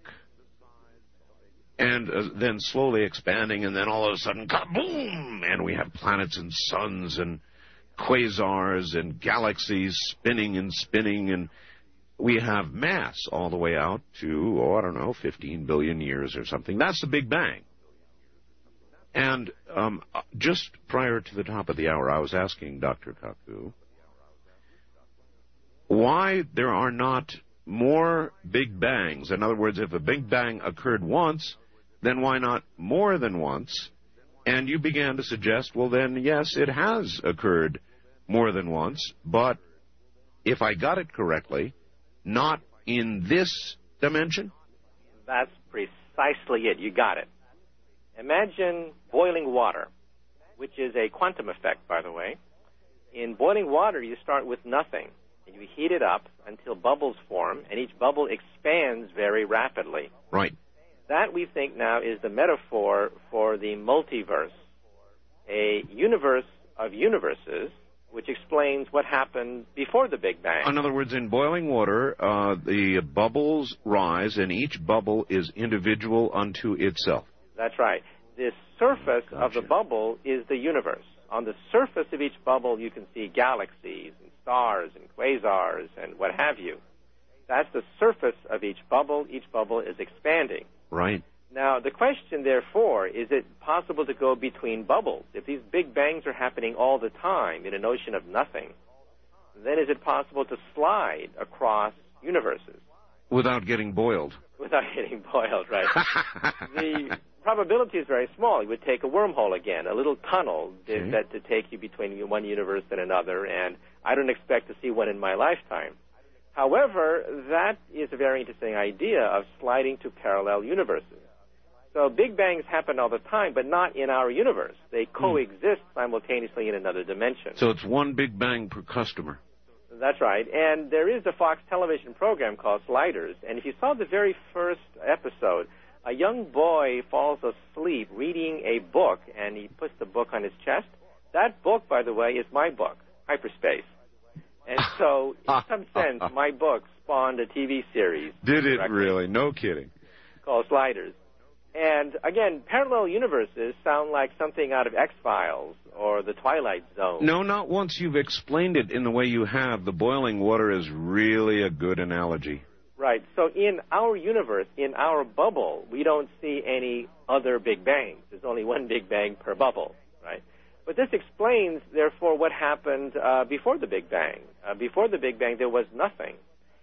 And then slowly expanding, and then all of a sudden, kaboom! And we have planets and suns and quasars and galaxies spinning, and we have mass all the way out to, 15 billion years or something. That's the Big Bang. And just prior to the top of the hour, I was asking Dr. Kaku why there are not more Big Bangs. In other words, if a Big Bang occurred once, then why not more than once? And you began to suggest, well, then, yes, it has occurred more than once, but if I got it correctly, not in this dimension? That's precisely it. You got it. Imagine boiling water, which is a quantum effect, by the way. In boiling water, you start with nothing, and you heat it up until bubbles form, and each bubble expands very rapidly. Right. That, we think now, is the metaphor for the multiverse, a universe of universes, which explains what happened before the Big Bang. In other words, in boiling water, the bubbles rise, and each bubble is individual unto itself. That's right. The surface of the bubble is the universe. On the surface of each bubble, you can see galaxies and stars and quasars and what have you. That's the surface of each bubble. Each bubble is expanding. Right. Now, the question, therefore, is it possible to go between bubbles? If these Big Bangs are happening all the time in an ocean of nothing, then is it possible to slide across universes? Without getting boiled. Without getting boiled, right. The probability is very small. It would take a wormhole again, a little tunnel that to take you between one universe and another, and I don't expect to see one in my lifetime. However, that is a very interesting idea of sliding to parallel universes. So Big Bangs happen all the time, but not in our universe. They coexist simultaneously in another dimension. So it's one Big Bang per customer. That's right. And there is a Fox television program called Sliders. And if you saw the very first episode, a young boy falls asleep reading a book, and he puts the book on his chest. That book, by the way, is my book, Hyperspace. And so, in some sense, my book spawned a TV series. Did it really? No kidding. Called Sliders. And, again, parallel universes sound like something out of X-Files or The Twilight Zone. No, not once you've explained it in the way you have. The boiling water is really a good analogy. Right. So in our universe, in our bubble, we don't see any other Big Bangs. There's only one Big Bang per bubble, right? But this explains, therefore, what happened before the Big Bang. Before the Big Bang, there was nothing.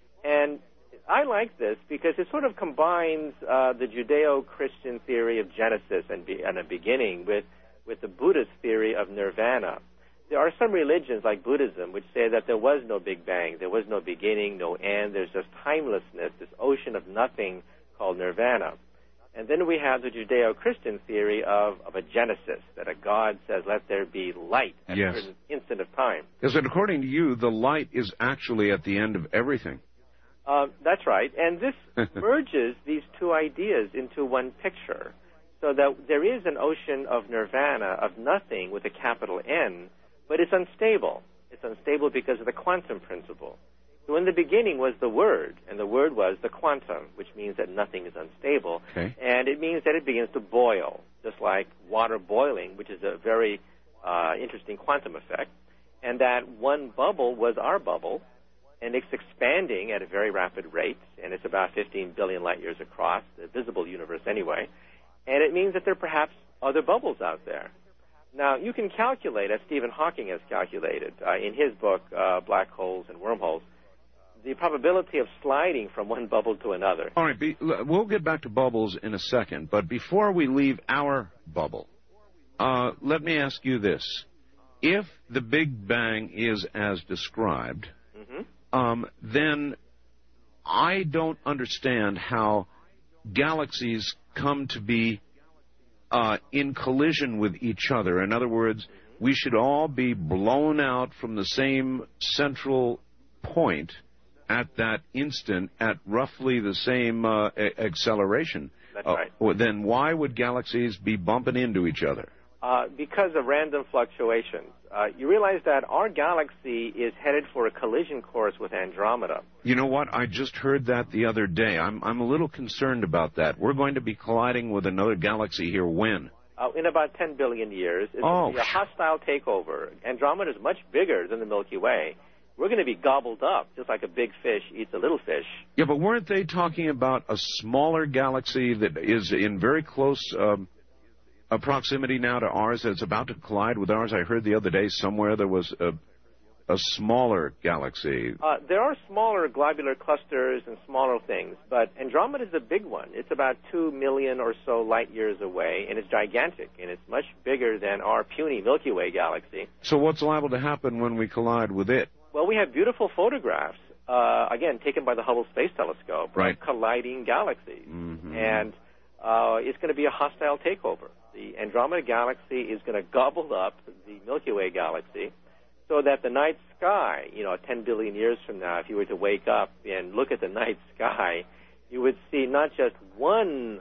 And I like this because it sort of combines the Judeo-Christian theory of Genesis and a beginning with the Buddhist theory of nirvana. There are some religions, like Buddhism, which say that there was no Big Bang, there was no beginning, no end, there's just timelessness, this ocean of nothing called nirvana. And then we have the Judeo-Christian theory of a genesis, that a God says, let there be light at a certain instant of time. Yes, and according to you, the light is actually at the end of everything. That's right. And this merges these two ideas into one picture, so that there is an ocean of nirvana, of nothing with a capital N, but it's unstable. It's unstable because of the quantum principle. So in the beginning was the Word, and the Word was the quantum, which means that nothing is unstable. Okay. And it means that it begins to boil, just like water boiling, which is a very interesting quantum effect. And that one bubble was our bubble, and it's expanding at a very rapid rate, and it's about 15 billion light years across, the visible universe anyway. And it means that there are perhaps other bubbles out there. Now, you can calculate, as Stephen Hawking has calculated in his book, Black Holes and Wormholes, the probability of sliding from one bubble to another. All right, we'll get back to bubbles in a second, but before we leave our bubble, let me ask you this. If the Big Bang is as described, then I don't understand how galaxies come to be in collision with each other. In other words, we should all be blown out from the same central point at that instant at roughly the same acceleration. That's right. Well, then why would galaxies be bumping into each other? Because of random fluctuations. You realize that our galaxy is headed for a collision course with Andromeda. You know what? I just heard that the other day. I'm a little concerned about that. We're going to be colliding with another galaxy here when? In about 10 billion years. It's going to be a hostile takeover. Andromeda is much bigger than the Milky Way. We're going to be gobbled up, just like a big fish eats a little fish. Yeah, but weren't they talking about a smaller galaxy that is in very close proximity now to ours that's about to collide with ours? I heard the other day somewhere there was a smaller galaxy. There are smaller globular clusters and smaller things, but Andromeda is a big one. It's about 2 million or so light years away, and it's gigantic, and it's much bigger than our puny Milky Way galaxy. So what's liable to happen when we collide with it? Well, we have beautiful photographs, again, taken by the Hubble Space Telescope, right, of colliding galaxies, and it's going to be a hostile takeover. The Andromeda galaxy is going to gobble up the Milky Way galaxy, so that the night sky, 10 billion years from now, if you were to wake up and look at the night sky, you would see not just one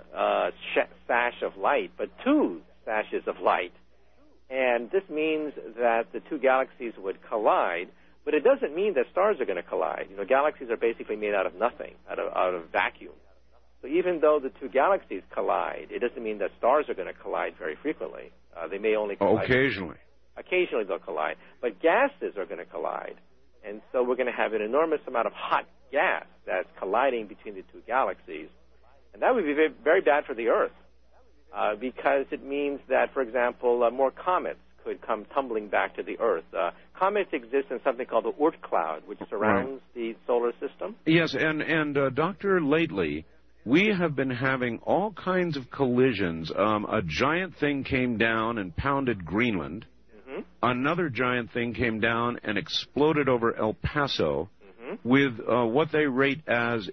sash of light, but two sashes of light. And this means that the two galaxies would collide, but it doesn't mean that stars are going to collide. Galaxies are basically made out of nothing, out of vacuum. So even though the two galaxies collide, it doesn't mean that stars are going to collide very frequently. They may only collide. Occasionally. Occasionally they'll collide. But gases are going to collide. And so we're going to have an enormous amount of hot gas that's colliding between the two galaxies. And that would be very, very bad for the Earth because it means that, for example, more comets could come tumbling back to the Earth. Comets exist in something called the Oort cloud, which surrounds the solar system. Yes, and Doctor, lately, we have been having all kinds of collisions. A giant thing came down and pounded Greenland. Another giant thing came down and exploded over El Paso with what they rate as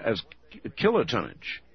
kilotonnage.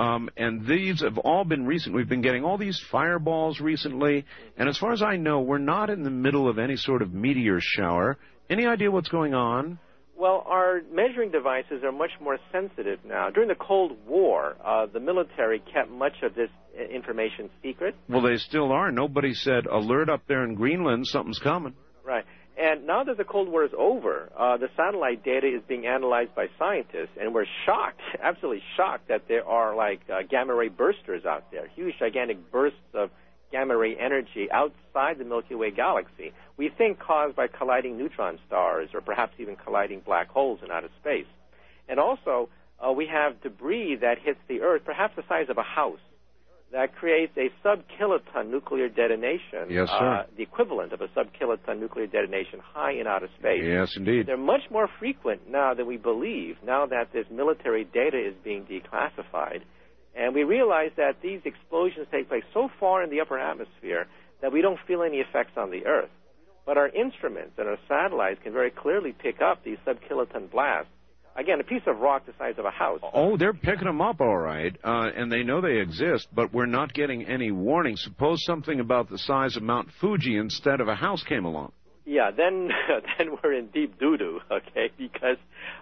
And these have all been recent. We've been getting all these fireballs recently. And as far as I know, we're not in the middle of any sort of meteor shower. Any idea what's going on? Well, our measuring devices are much more sensitive now. During the Cold War, the military kept much of this information secret. Well, they still are. Nobody said, alert up there in Greenland, something's coming. Right. And now that the Cold War is over, the satellite data is being analyzed by scientists, and we're shocked, absolutely shocked, that there are, gamma ray bursters out there, huge, gigantic bursts of gamma ray energy outside the Milky Way galaxy, we think caused by colliding neutron stars or perhaps even colliding black holes in outer space. And also, we have debris that hits the Earth, perhaps the size of a house, that creates a sub-kiloton nuclear detonation, yes, sir. The equivalent of a sub-kiloton nuclear detonation high in outer space. Yes, indeed. They're much more frequent now than we believe, now that this military data is being declassified. And we realize that these explosions take place so far in the upper atmosphere that we don't feel any effects on the Earth. But our instruments and our satellites can very clearly pick up these sub-kiloton blasts. Again, a piece of rock the size of a house. Oh, they're picking them up all right, and they know they exist, but we're not getting any warning. Suppose something about the size of Mount Fuji instead of a house came along. Yeah, then we're in deep doo-doo, okay, because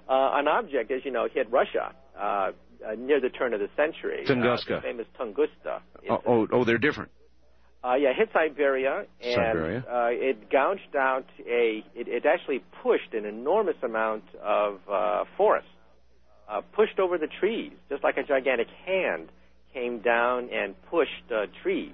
an object, as you know, hit Russia near the turn of the century. Tunguska. The famous Tunguska. They're different. It hit Siberia, and it gouged out it actually pushed an enormous amount of forest, pushed over the trees, just like a gigantic hand came down and pushed trees.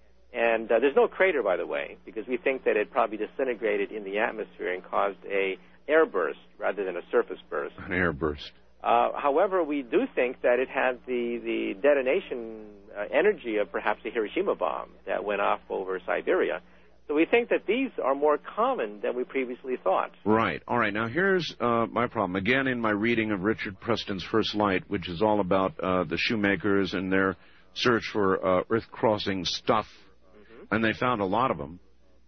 And there's no crater, by the way, because we think that it probably disintegrated in the atmosphere and caused a air burst rather than a surface burst. An air burst. However, we do think that it had the detonation energy of perhaps a Hiroshima bomb that went off over Siberia. So we think that these are more common than we previously thought. Right. All right. Now, here's my problem. Again, in my reading of Richard Preston's First Light, which is all about the shoemakers and their search for Earth-crossing stuff, and they found a lot of them,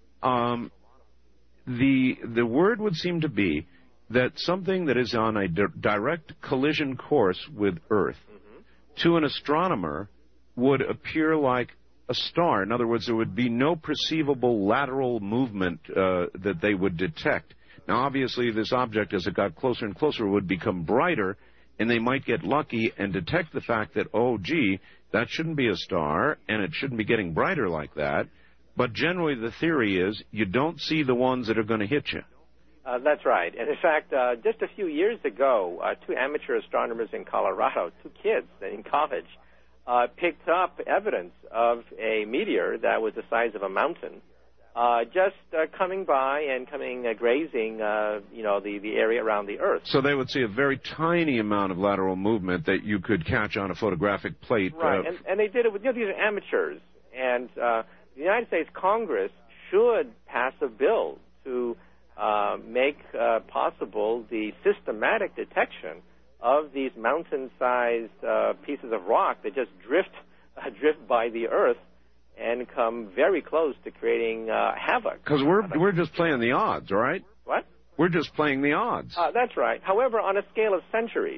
the word would seem to be that something that is on a direct collision course with Earth, to an astronomer, would appear like a star. In other words, there would be no perceivable lateral movement that they would detect. Now, obviously, this object, as it got closer and closer, would become brighter, and they might get lucky and detect the fact that, That shouldn't be a star, and it shouldn't be getting brighter like that. But generally the theory is you don't see the ones that are going to hit you. That's right. And in fact, just a few years ago, two amateur astronomers in Colorado, two kids in college, picked up evidence of a meteor that was the size of a mountain, just coming by and grazing, the area around the Earth. So they would see a very tiny amount of lateral movement that you could catch on a photographic plate. Right, and they did it with, these are amateurs. And the United States Congress should pass a bill to make possible the systematic detection of these mountain-sized pieces of rock that just drift by the Earth and come very close to creating havoc. Because we're just playing the odds, right? What? We're just playing the odds. That's right. However, on a scale of centuries,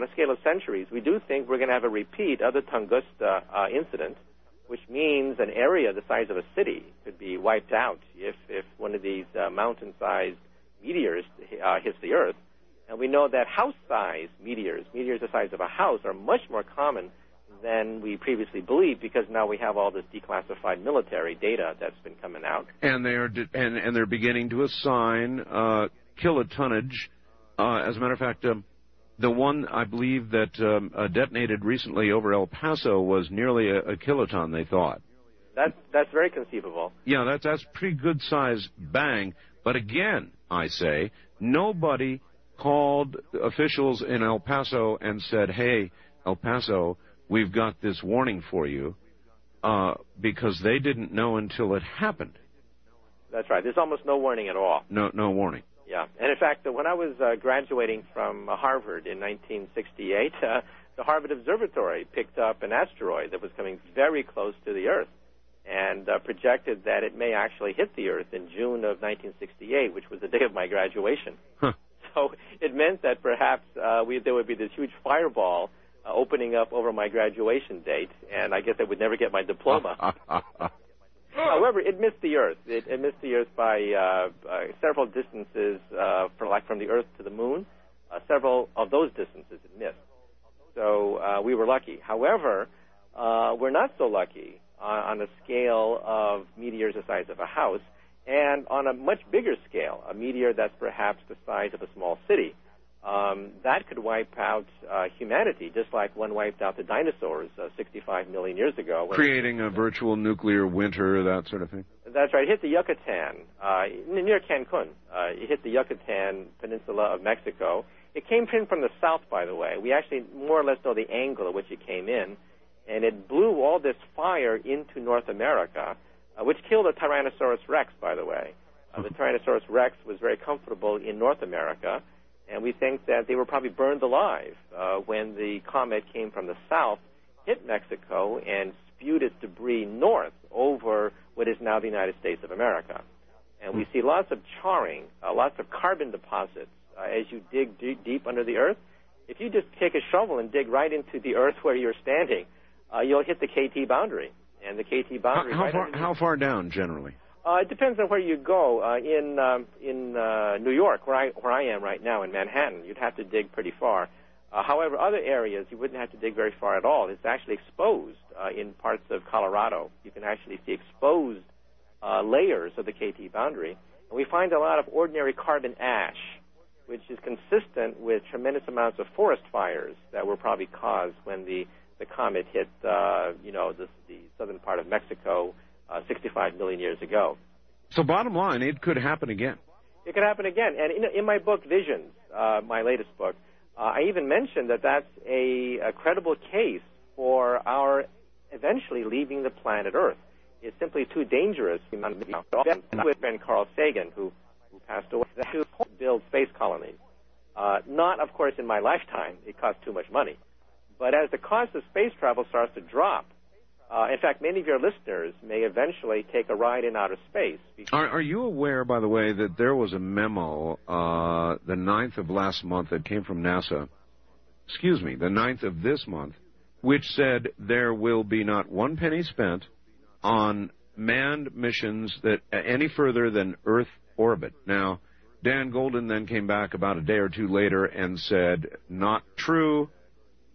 we do think we're going to have a repeat of the Tunguska incident, which means an area the size of a city could be wiped out if one of these mountain-sized meteors hits the Earth. And we know that house-sized meteors the size of a house, are much more common than we previously believed, because now we have all this declassified military data that's been coming out. And they're beginning to assign kilotonnage. As a matter of fact, the one I believe that detonated recently over El Paso was nearly a kiloton, they thought. That's very conceivable. Yeah, that's pretty good size bang. But again, I say, nobody called officials in El Paso and said, "Hey, El Paso, we've got this warning for you," because they didn't know until it happened. That's right. There's almost no warning at all. No warning. Yeah. And in fact, when I was graduating from Harvard in 1968, the Harvard Observatory picked up an asteroid that was coming very close to the Earth and projected that it may actually hit the Earth in June of 1968, which was the day of my graduation. Huh. So it meant that perhaps there would be this huge fireball opening up over my graduation date, and I guess I would never get my diploma. However, it missed the Earth. It missed the Earth by several distances, from the Earth to the Moon. Several of those distances it missed. So we were lucky. However, we're not so lucky on a scale of meteors the size of a house, and on a much bigger scale, a meteor that's perhaps the size of a small city. That could wipe out humanity, just like one wiped out the dinosaurs 65 million years ago. Creating a virtual nuclear winter, that sort of thing? That's right. It hit the Yucatan, near Cancun. It hit the Yucatan Peninsula of Mexico. It came in from the south, by the way. We actually more or less know the angle at which it came in, and it blew all this fire into North America, which killed a Tyrannosaurus rex, by the way. The Tyrannosaurus rex was very comfortable in North America, and we think that they were probably burned alive when the comet came from the south, hit Mexico, and spewed its debris north over what is now the United States of America. And we see lots of charring, lots of carbon deposits as you dig deep under the Earth. If you just take a shovel and dig right into the Earth where you're standing, you'll hit the KT boundary. And the KT boundary... How far down, generally? It depends on where you go. In New York, where I am right now, in Manhattan, you'd have to dig pretty far. However, other areas, you wouldn't have to dig very far at all. It's actually exposed in parts of Colorado. You can actually see exposed layers of the KT boundary. And we find a lot of ordinary carbon ash, which is consistent with tremendous amounts of forest fires that were probably caused when the comet hit, the southern part of Mexico 65 million years ago. So bottom line, it could happen again. It could happen again. And in my book, Visions, my latest book, I even mentioned that that's a credible case for our eventually leaving the planet Earth. It's simply too dangerous. With Ben Carl Sagan, who passed away, to build space colonies. Not, of course, in my lifetime. It costs too much money. But as the cost of space travel starts to drop, in fact, many of your listeners may eventually take a ride in outer space. Are you aware, by the way, that there was a memo the 9th of last month that came from NASA, the 9th of this month, which said there will be not one penny spent on manned missions that any further than Earth orbit. Now, Dan Golden then came back about a day or two later and said, not true.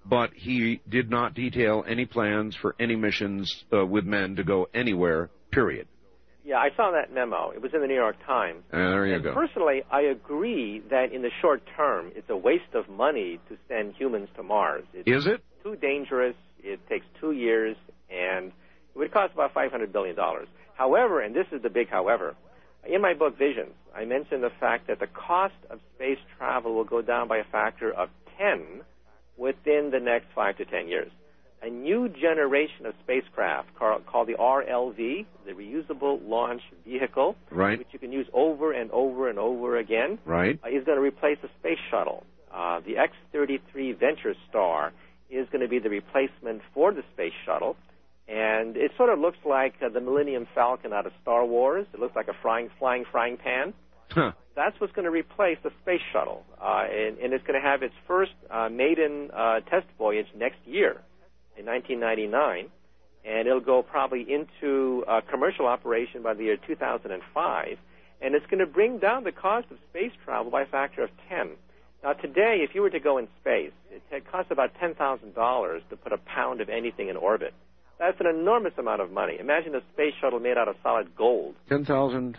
but he did not detail any plans for any missions with men to go anywhere, period. Yeah, I saw that memo. It was in the New York Times. There you go. Personally, I agree that in the short term, it's a waste of money to send humans to Mars. Is it? Too dangerous. It takes 2 years, and it would cost about $500 billion. However, and this is the big however, in my book, Visions, I mentioned the fact that the cost of space travel will go down by a factor of 10 within the next 5 to 10 years. A new generation of spacecraft called the RLV, the Reusable Launch Vehicle, right, which you can use over and over and over again, right, is going to replace the space shuttle. The X-33 Venture Star is going to be the replacement for the space shuttle, and it sort of looks like the Millennium Falcon out of Star Wars. It looks like a flying frying pan. Huh. That's what's going to replace the space shuttle, and it's going to have its first maiden test voyage next year, in 1999, and it'll go probably into commercial operation by the year 2005, and it's going to bring down the cost of space travel by a factor of 10. Now, today, if you were to go in space, it costs about $10,000 to put a pound of anything in orbit. That's an enormous amount of money. Imagine a space shuttle made out of solid gold. $10,000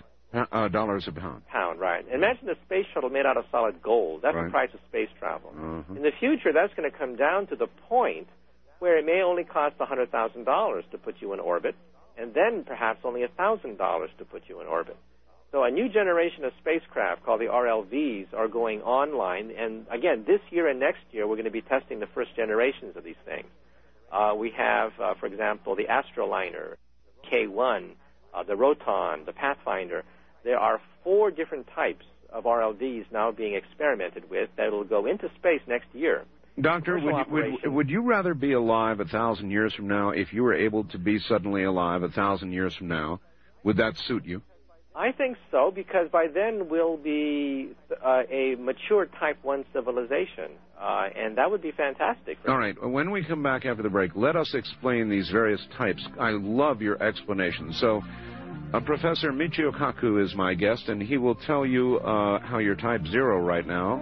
a pound. Pound, right. Imagine a space shuttle made out of solid gold. That's right. the price of space travel. Uh-huh. In the future, that's going to come down to the point where it may only cost $100,000 to put you in orbit, and then perhaps only $1,000 to put you in orbit. So a new generation of spacecraft called the RLVs are going online, and again, this year and next year, we're going to be testing the first generations of these things. We have, for example, the Astroliner, K-1, the Roton, the Pathfinder. There are 4 different types of RLVs now being experimented with that will go into space next year. Doctor, would you rather be alive 1,000 years from now if you were able to be suddenly alive 1,000 years from now? Would that suit you? I think so, because by then we'll be a mature Type 1 civilization, and that would be fantastic. All right. When we come back after the break, let us explain these various types. I love your explanation. So, Professor Michio Kaku is my guest, and he will tell you how you're Type 0 right now.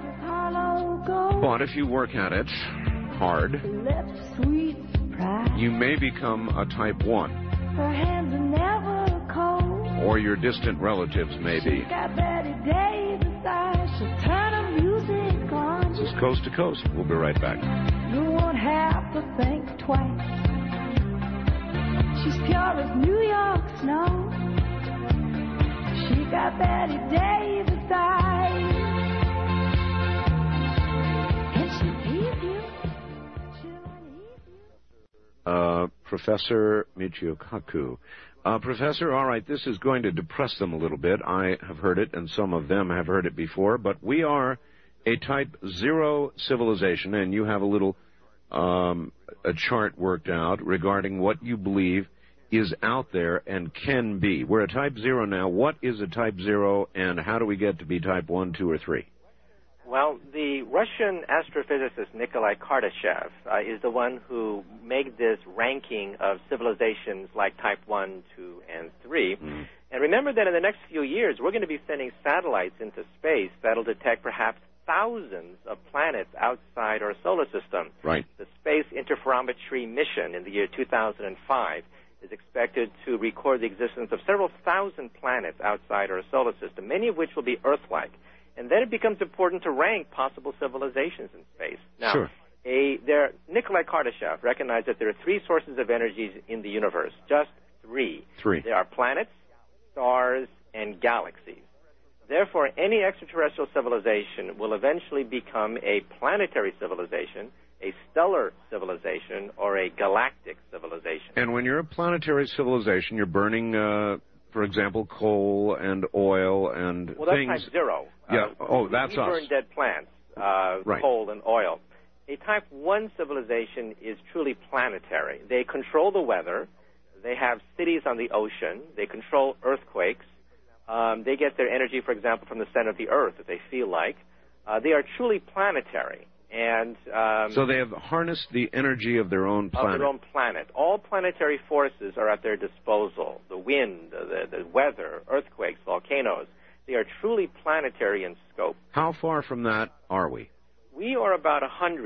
But if you work at it hard, you may become a Type 1. Or your distant relatives may be. This is Coast to Coast. We'll be right back. You won't have to think twice. She's pure as New York snow. She got Betty Davis eyes. And she'll eat you. She'll uneat you. Professor Michio Kaku. Professor, all right, this is going to depress them a little bit. I have heard it, and some of them have heard it before, but we are a Type 0 civilization, and you have a little a chart worked out regarding what you believe is out there and can be. We're a Type 0 now. What is a Type 0, and how do we get to be Type 1, 2, or 3? Well, the Russian astrophysicist Nikolai Kardashev is the one who made this ranking of civilizations like Type 1, 2, and 3. Mm. And remember that in the next few years, we're going to be sending satellites into space that'll detect perhaps thousands of planets outside our solar system. Right. The Space Interferometry mission in the year 2005 is expected to record the existence of several thousand planets outside our solar system, many of which will be Earth-like. And then it becomes important to rank possible civilizations in space. Now, sure. Nikolai Kardashev recognized that there are 3 sources of energies in the universe, just 3. 3. There are planets, stars, and galaxies. Therefore, any extraterrestrial civilization will eventually become a planetary civilization, a stellar civilization, or a galactic civilization. And when you're a planetary civilization, you're burning, for example, coal and oil and things. Well, that's Type 0. Yeah. That's us. We burn dead plants, right. Coal and oil. A Type 1 civilization is truly planetary. They control the weather. They have cities on the ocean. They control earthquakes. They get their energy, for example, from the center of the Earth if they feel like. They are truly planetary. And so they have harnessed the energy of their own planet. Of their own planet. All planetary forces are at their disposal. The wind, the weather, earthquakes, volcanoes. They are truly planetary in scope. How far from that are we? We are about 100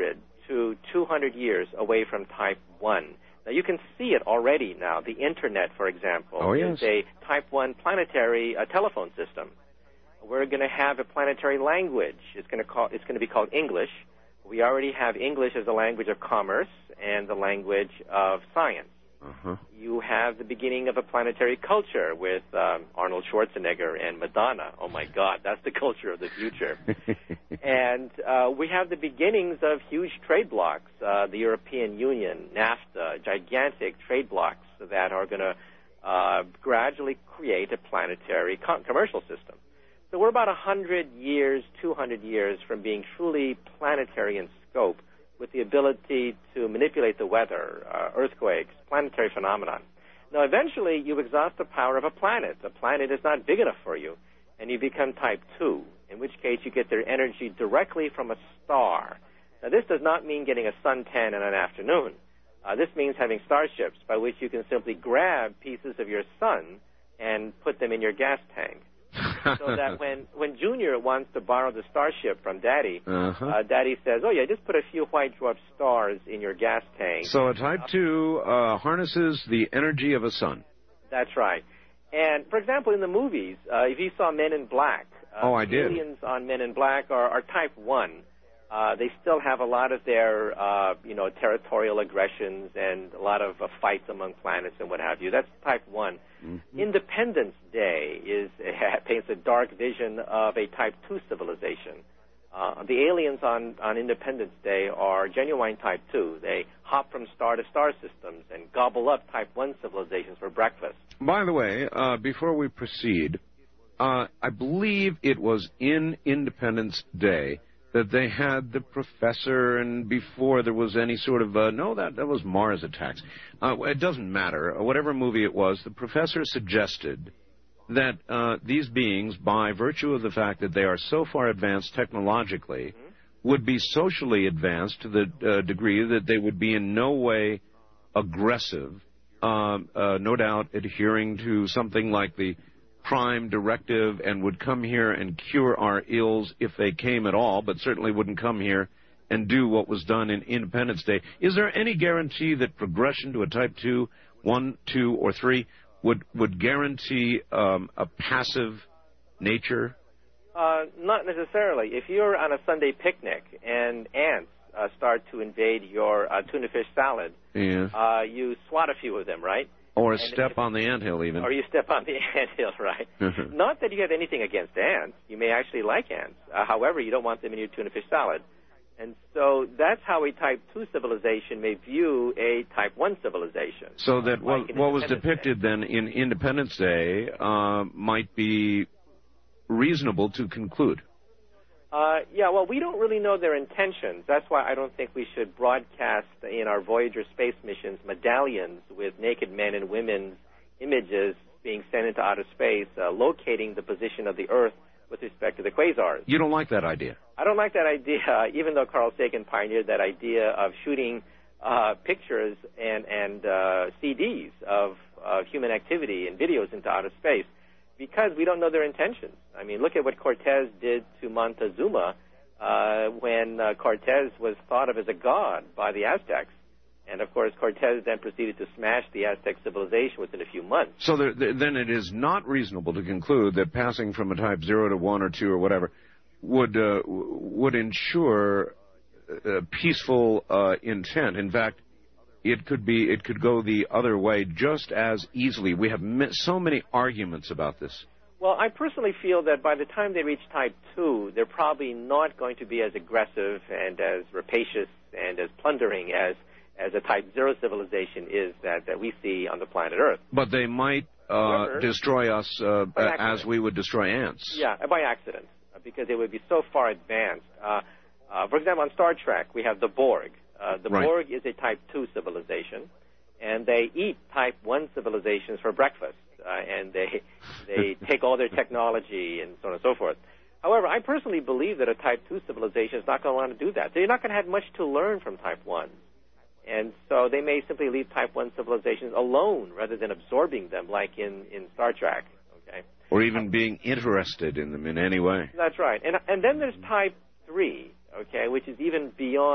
to 200 years away from Type 1. Now, you can see it already now. The Internet, for example, is a Type 1 planetary telephone system. We're going to have a planetary language. It's going to be called English. We already have English as the language of commerce and the language of science. Uh-huh. You have the beginning of a planetary culture with Arnold Schwarzenegger and Madonna. Oh, my God, that's the culture of the future. And we have the beginnings of huge trade blocs, the European Union, NAFTA, gigantic trade blocs that are going to gradually create a planetary commercial system. So we're about 100 years, 200 years from being truly planetary in scope, with the ability to manipulate the weather, earthquakes, planetary phenomenon. Now, eventually, you exhaust the power of a planet. The planet is not big enough for you, and you become Type 2, in which case you get their energy directly from a star. Now, this does not mean getting a suntan in an afternoon. This means having starships by which you can simply grab pieces of your sun and put them in your gas tank. So that when Junior wants to borrow the starship from Daddy, Daddy says, oh, yeah, just put a few white dwarf stars in your gas tank. So a Type 2 harnesses the energy of a sun. That's right. And, for example, in the movies, if you saw Men in Black, I did. aliens on Men in Black are Type 1. They still have a lot of their, territorial aggressions and a lot of fights among planets and what have you. That's Type 1. Mm-hmm. Independence Day paints a dark vision of a Type 2 civilization. The aliens on Independence Day are genuine Type 2. They hop from star to star systems and gobble up Type 1 civilizations for breakfast. By the way, before we proceed, I believe it was in Independence Day that they had the professor, and before there was any sort of, that was Mars Attacks. It doesn't matter. Whatever movie it was, the professor suggested that these beings, by virtue of the fact that they are so far advanced technologically, would be socially advanced to the degree that they would be in no way aggressive, no doubt adhering to something like the Prime Directive, and would come here and cure our ills if they came at all, but certainly wouldn't come here and do what was done in Independence Day. Is there any guarantee that progression to a Type 2, 1, 2, or 3 would guarantee a passive nature? Not necessarily. If you're on a Sunday picnic and ants start to invade your tuna fish salad, you swat a few of them, right? Or step on the anthill, even. Or you step on the anthill, right? Not that you have anything against ants. You may actually like ants. However, you don't want them in your tuna fish salad. And so that's how a Type 2 civilization may view a Type 1 civilization. So that what was depicted then in Independence Day might be reasonable to conclude. Well, we don't really know their intentions. That's why I don't think we should broadcast in our Voyager space missions medallions with naked men and women's images being sent into outer space, locating the position of the Earth with respect to the quasars. You don't like that idea? I don't like that idea, even though Carl Sagan pioneered that idea of shooting pictures and CDs of human activity and videos into outer space, because we don't know their intentions. I mean, look at what Cortez did to Montezuma when Cortez was thought of as a god by the Aztecs. And, of course, Cortez then proceeded to smash the Aztec civilization within a few months. So then it is not reasonable to conclude that passing from a Type 0 to 1 or 2 or whatever would ensure peaceful intent. In fact, it could go the other way just as easily. We have so many arguments about this. Well, I personally feel that by the time they reach Type 2, they're probably not going to be as aggressive and as rapacious and as plundering as a Type 0 civilization is that we see on the planet Earth. But they might destroy us as we would destroy ants. Yeah, by accident, because they would be so far advanced. For example, on Star Trek, we have the Borg. The Borg is a Type 2 civilization, and they eat Type 1 civilizations for breakfast, and they take all their technology and so on and so forth. However, I personally believe that a Type 2 civilization is not going to want to do that. They're not going to have much to learn from Type 1. And so they may simply leave Type 1 civilizations alone rather than absorbing them like in Star Trek. Okay? Or even being interested in them in any way. That's right. And then there's Type 3, okay, which is even beyond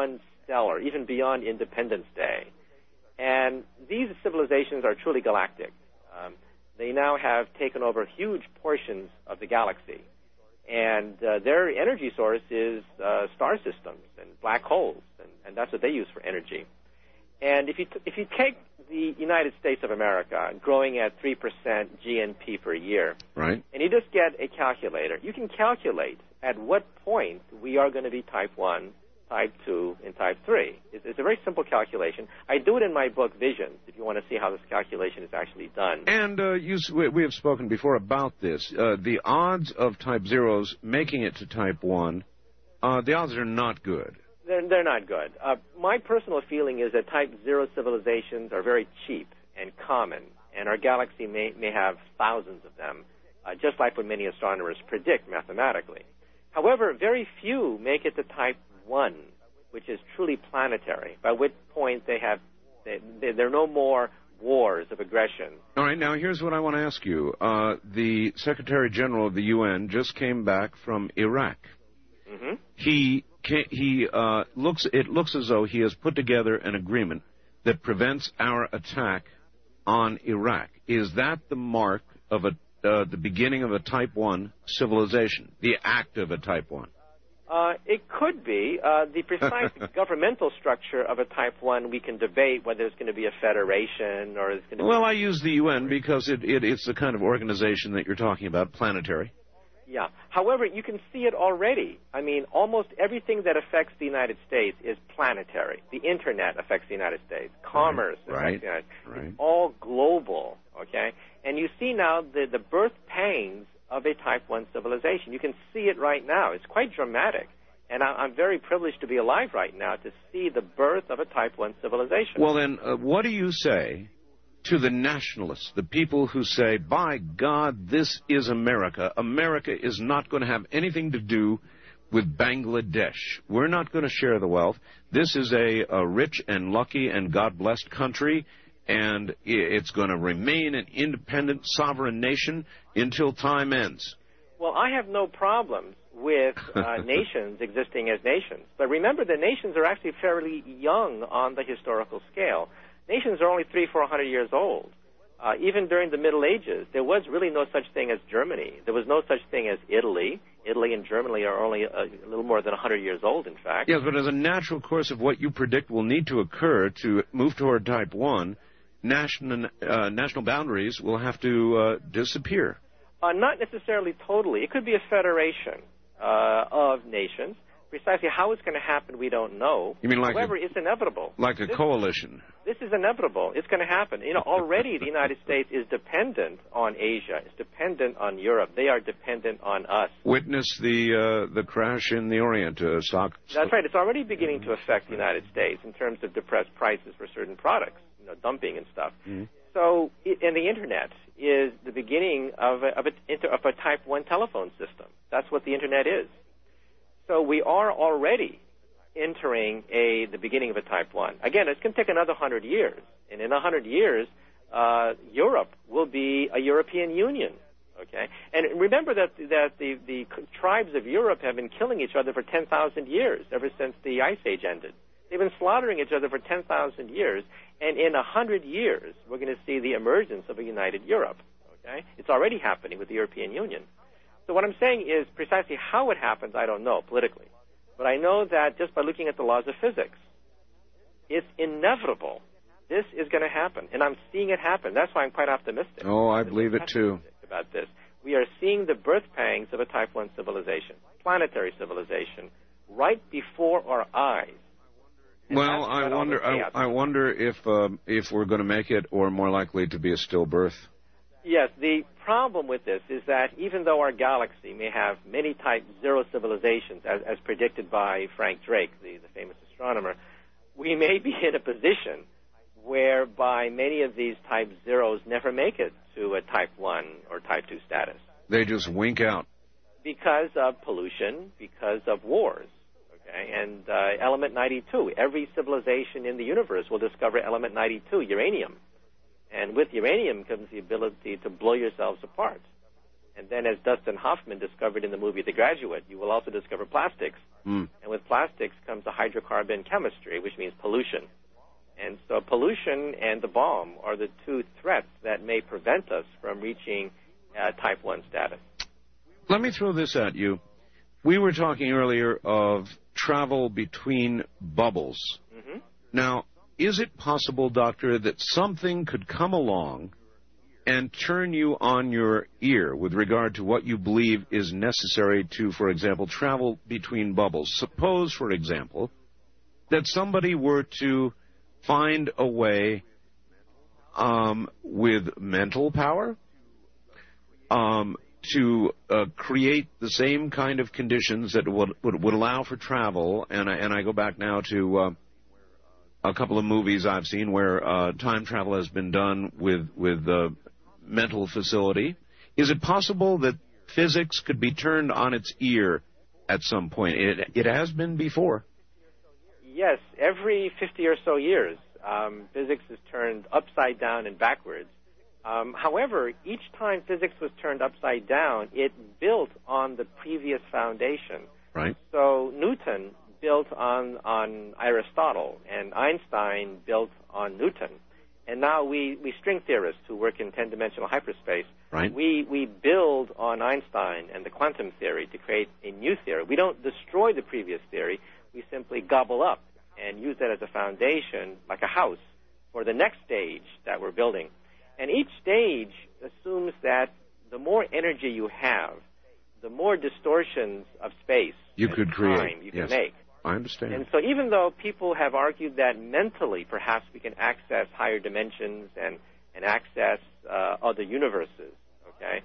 interstellar, even beyond Independence Day. And these civilizations are truly galactic. They now have taken over huge portions of the galaxy. And their energy source is star systems and black holes, and that's what they use for energy. And if you take the United States of America growing at 3% GNP per year, right, and you just get a calculator, you can calculate at what point we are going to be type 1, type 2, and type 3. It's a very simple calculation. I do it in my book, Visions, if you want to see how this calculation is actually done. And we have spoken before about this. The odds of type 0s making it to type 1, the odds are not good. They're not good. My personal feeling is that type 0 civilizations are very cheap and common, and our galaxy may have thousands of them, just like what many astronomers predict mathematically. However, very few make it to type 1, which is truly planetary, by which point there are no more wars of aggression. All right, now here's what I want to ask you. The Secretary General of the UN just came back from Iraq. Mm-hmm. It looks as though he has put together an agreement that prevents our attack on Iraq. Is that the mark of the beginning of a type 1 civilization, the act of a type 1? It could be. The precise governmental structure of a type 1, we can debate whether it's going to be a federation or it's going to be... Well, I use the UN because it's the kind of organization that you're talking about, planetary. Yeah. However, you can see it already. I mean, almost everything that affects the United States is planetary. The Internet affects the United States. Commerce affects the United States. Right. It's all global, okay? And you see now the birth pangs of a type 1 civilization. You can see it right now. It's quite dramatic. And I'm very privileged to be alive right now to see the birth of a type 1 civilization. Well, then, what do you say to the nationalists, the people who say, by God, this is America. America is not going to have anything to do with Bangladesh. We're not going to share the wealth. This is a rich and lucky and God-blessed country, and it's going to remain an independent, sovereign nation until time ends. Well, I have no problems with nations existing as nations. But remember, the nations are actually fairly young on the historical scale. Nations are only 300-400 years old. Even during the Middle Ages, there was really no such thing as Germany. There was no such thing as Italy. Italy and Germany are only a little more than 100 years old, in fact. Yes, but as a natural course of what you predict will need to occur to move toward type 1, national boundaries will have to disappear. Not necessarily totally. It could be a federation of nations. Precisely how it's going to happen, we don't know. You mean like However, it's inevitable. Like a coalition? This is inevitable. It's going to happen. You know, already the United States is dependent on Asia. It's dependent on Europe. They are dependent on us. Witness the crash in the Orient stock. That's right. It's already beginning to affect the United States in terms of depressed prices for certain products, dumping and stuff. Mm-hmm. So, and the Internet is the beginning of a type 1 telephone system. That's what the Internet is. So we are already entering the beginning of a type 1. Again, it's going to take another 100 years. And in 100 years, Europe will be a European Union. Okay? And remember that the tribes of Europe have been killing each other for 10,000 years, ever since the Ice Age ended. They've been slaughtering each other for 10,000 years. And in 100 years, we're going to see the emergence of a united Europe. Okay? It's already happening with the European Union. So what I'm saying is precisely how it happens, I don't know politically. But I know that just by looking at the laws of physics, it's inevitable. This is going to happen. And I'm seeing it happen. That's why I'm quite optimistic. Oh, I believe it too. About this. We are seeing the birth pangs of a type 1 civilization, planetary civilization, right before our eyes. And well, I wonder if we're going to make it, or more likely to be a stillbirth. Yes, the problem with this is that even though our galaxy may have many type 0 civilizations, as predicted by Frank Drake, the famous astronomer, we may be in a position whereby many of these type 0s never make it to a type 1 or type 2 status. They just wink out. Because of pollution, because of wars. Okay? And element 92, every civilization in the universe will discover element 92, uranium. And with uranium comes the ability to blow yourselves apart. And then, as Dustin Hoffman discovered in the movie The Graduate, you will also discover plastics. And with plastics comes a hydrocarbon chemistry, which means pollution. And so pollution and the bomb are the two threats that may prevent us from reaching type 1 status. Let me throw this at you. We were talking earlier of travel between bubbles. Mm-hmm. Now, is it possible, Doctor, that something could come along and turn you on your ear with regard to what you believe is necessary to, for example, travel between bubbles? Suppose, for example, that somebody were to find a way with mental power to create the same kind of conditions that would allow for travel. And I go back now to a couple of movies I've seen where time travel has been done with mental facility. Is it possible that physics could be turned on its ear at some point? It has been before. Yes, every 50 or so years, physics is turned upside down and backwards. However, each time physics was turned upside down, it built on the previous foundation. Right. So Newton built on Aristotle, and Einstein built on Newton. And now we string theorists who work in 10-dimensional hyperspace, right. we build on Einstein and the quantum theory to create a new theory. We don't destroy the previous theory. We simply gobble up and use that as a foundation, like a house, for the next stage that we're building. And each stage assumes that the more energy you have, the more distortions of space you and could time create. you can Yes. make. I understand. And so even though people have argued that mentally perhaps we can access higher dimensions and access other universes, okay,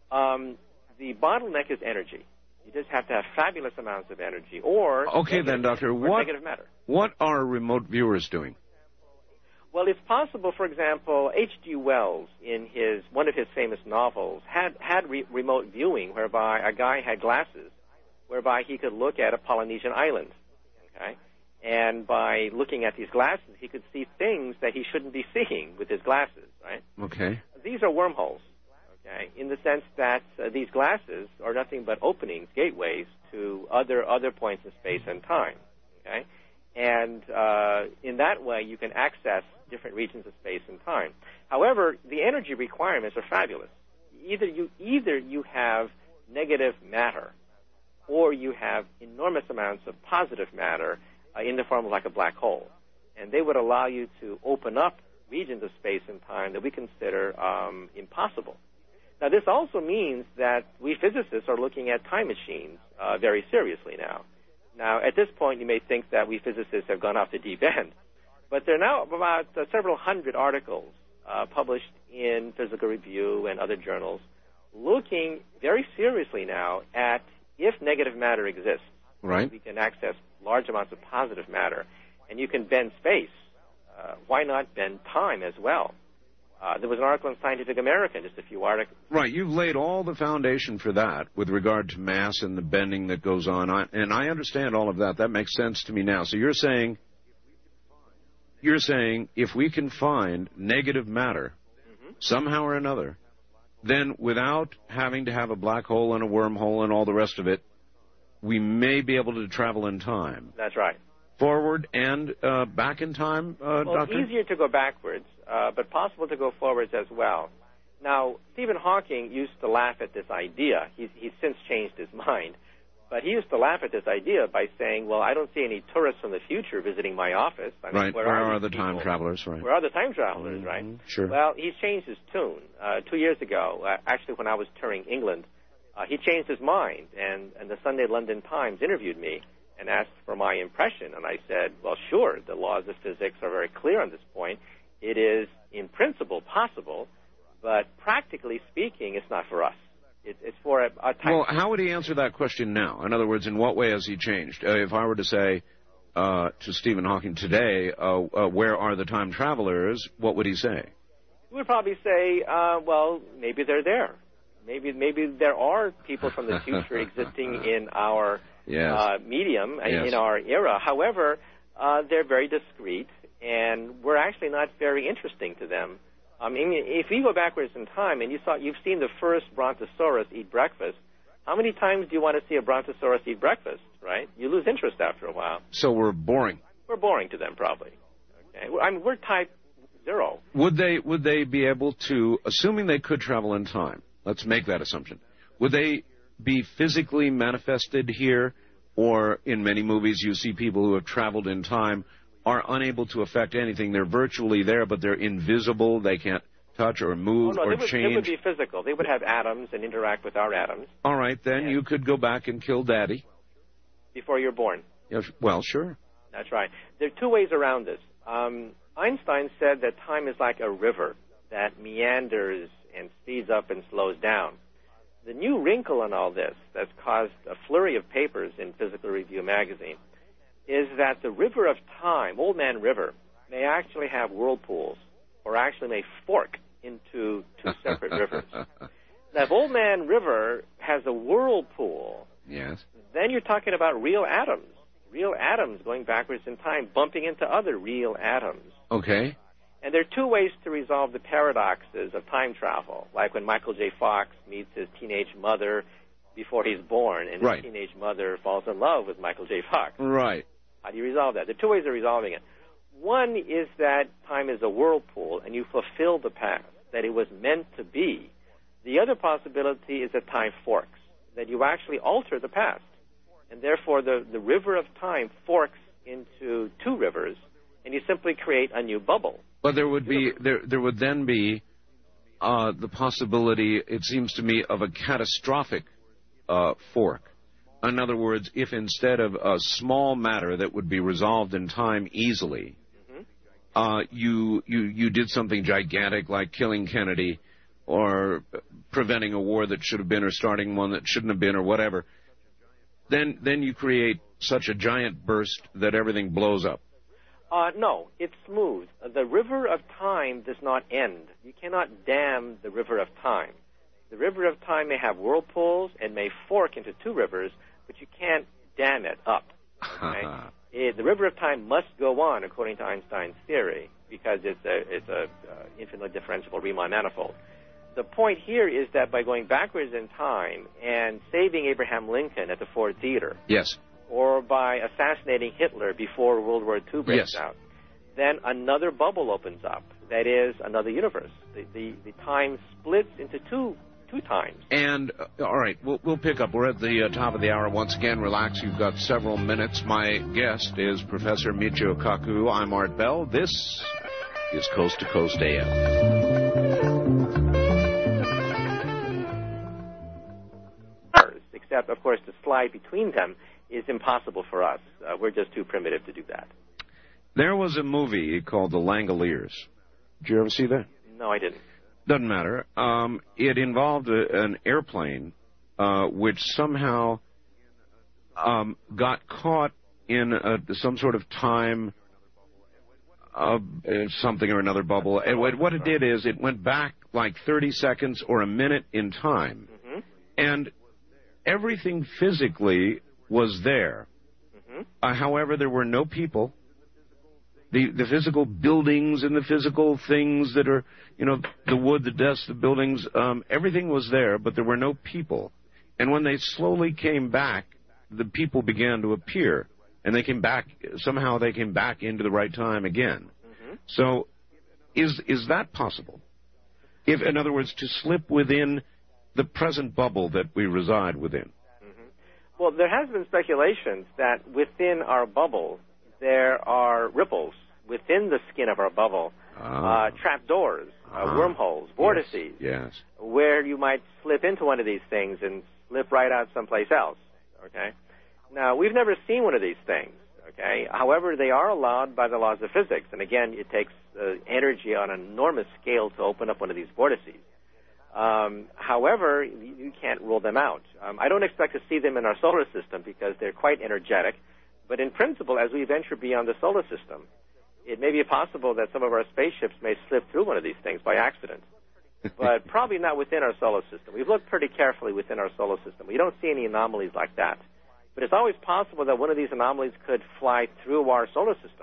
the bottleneck is energy. You just have to have fabulous amounts of energy or okay, then, Doctor, negative matter. What are remote viewers doing? Well, it's possible, for example, H.G. Wells, in one of his famous novels, had remote viewing, whereby a guy had glasses, whereby he could look at a Polynesian island, okay? And by looking at these glasses, he could see things that he shouldn't be seeing with his glasses, right? Okay. These are wormholes, okay, in the sense that these glasses are nothing but openings, gateways to other points in space and time, okay? And in that way, you can access different regions of space and time. However, the energy requirements are fabulous. Either you have negative matter, or you have enormous amounts of positive matter in the form of like a black hole. And they would allow you to open up regions of space and time that we consider impossible. Now, this also means that we physicists are looking at time machines very seriously now. Now, at this point, you may think that we physicists have gone off the deep end, but there are now about several hundred articles published in Physical Review and other journals looking very seriously now at if negative matter exists, right, we can access large amounts of positive matter, and you can bend space. Why not bend time as well? There was an article in Scientific American, just a few articles. Right, you've laid all the foundation for that with regard to mass and the bending that goes on, and I understand all of that. That makes sense to me now. So you're saying if we can find negative matter somehow or another, then without having to have a black hole and a wormhole and all the rest of it, we may be able to travel in time. That's right. Forward and back in time, well, Doctor? It's easier to go backwards, but possible to go forwards as well. Now, Stephen Hawking used to laugh at this idea. He's since changed his mind. But he used to laugh at this idea by saying, well, I don't see any tourists from the future visiting my office. I mean, right. Where are the time travelers? Right. Where are the time travelers, right? Sure. Well, he's changed his tune. 2 years ago, actually when I was touring England, he changed his mind, and the Sunday London Times interviewed me and asked for my impression. And I said, well, sure, the laws of physics are very clear on this point. It is, in principle, possible, but practically speaking, it's not for us. It's for a type. Well, how would he answer that question now? In other words, in what way has he changed? If I were to say to Stephen Hawking today, where are the time travelers, what would he say? He would probably say, well, maybe they're there. Maybe there are people from the future existing in our medium, in our era. However, they're very discreet, and we're actually not very interesting to them. I mean, if you go backwards in time and you've seen the first brontosaurus eat breakfast, how many times do you want to see a brontosaurus eat breakfast, right? You lose interest after a while. So we're boring. We're boring to them, probably. Okay? I mean, we're type 0. Would they be able to, assuming they could travel in time, let's make that assumption, would they be physically manifested here, or in many movies you see people who have traveled in time are unable to affect anything? They're virtually there, but they're invisible. They can't touch or move or change. They would be physical. They would have atoms and interact with our atoms. All right, then you could go back and kill Daddy. Before you're born. Yes, well, sure. That's right. There are two ways around this. Einstein said that time is like a river that meanders and speeds up and slows down. The new wrinkle in all this that's caused a flurry of papers in Physical Review magazine is that the river of time, Old Man River, may actually have whirlpools, or actually may fork into two separate rivers. Now, if Old Man River has a whirlpool, yes, then you're talking about real atoms going backwards in time, bumping into other real atoms. Okay. And there are two ways to resolve the paradoxes of time travel, like when Michael J. Fox meets his teenage mother before he's born, and his teenage mother falls in love with Michael J. Fox. Right. How do you resolve that? There are two ways of resolving it. One is that time is a whirlpool, and you fulfill the past, that it was meant to be. The other possibility is that time forks, that you actually alter the past, and therefore the river of time forks into two rivers, and you simply create a new bubble. But there would be there would then be the possibility, it seems to me, of a catastrophic fork. In other words, if instead of a small matter that would be resolved in time easily, you did something gigantic like killing Kennedy, or preventing a war that should have been, or starting one that shouldn't have been, or whatever, then you create such a giant burst that everything blows up. No, it's smooth. The river of time does not end. You cannot dam the river of time. The river of time may have whirlpools and may fork into two rivers, but you can't dam it up. Okay? The river of time must go on, according to Einstein's theory, because it's a infinitely differentiable Riemann manifold. The point here is that by going backwards in time and saving Abraham Lincoln at the Ford Theater, yes, or by assassinating Hitler before World War II breaks out, then another bubble opens up. That is another universe. The time splits into two times. And, all right, we'll pick up. We're at the top of the hour. Once again, relax. You've got several minutes. My guest is Professor Michio Kaku. I'm Art Bell. This is Coast to Coast AM. Except, of course, to slide between them is impossible for us. We're just too primitive to do that. There was a movie called The Langoliers. Did you ever see that? No, I didn't. Doesn't matter. It involved an airplane which somehow got caught in some sort of time, something or another bubble. And what it did is it went back like 30 seconds or a minute in time. Mm-hmm. And everything physically was there. Mm-hmm. However, there were no people. The physical buildings and the physical things that are, the wood, the desks, the buildings, everything was there, but there were no people. And when they slowly came back, the people began to appear. And they came back into the right time again. Mm-hmm. So is that possible? If, in other words, to slip within the present bubble that we reside within? Mm-hmm. Well, there has been speculations that within our bubble there are ripples within the skin of our bubble, trapdoors, wormholes, vortices, yes, where you might slip into one of these things and slip right out someplace else, okay? Now, we've never seen one of these things, okay? However, they are allowed by the laws of physics, and again, it takes energy on an enormous scale to open up one of these vortices. However, you can't rule them out. I don't expect to see them in our solar system because they're quite energetic. But in principle, as we venture beyond the solar system, it may be possible that some of our spaceships may slip through one of these things by accident. But probably not within our solar system. We've looked pretty carefully within our solar system. We don't see any anomalies like that. But it's always possible that one of these anomalies could fly through our solar system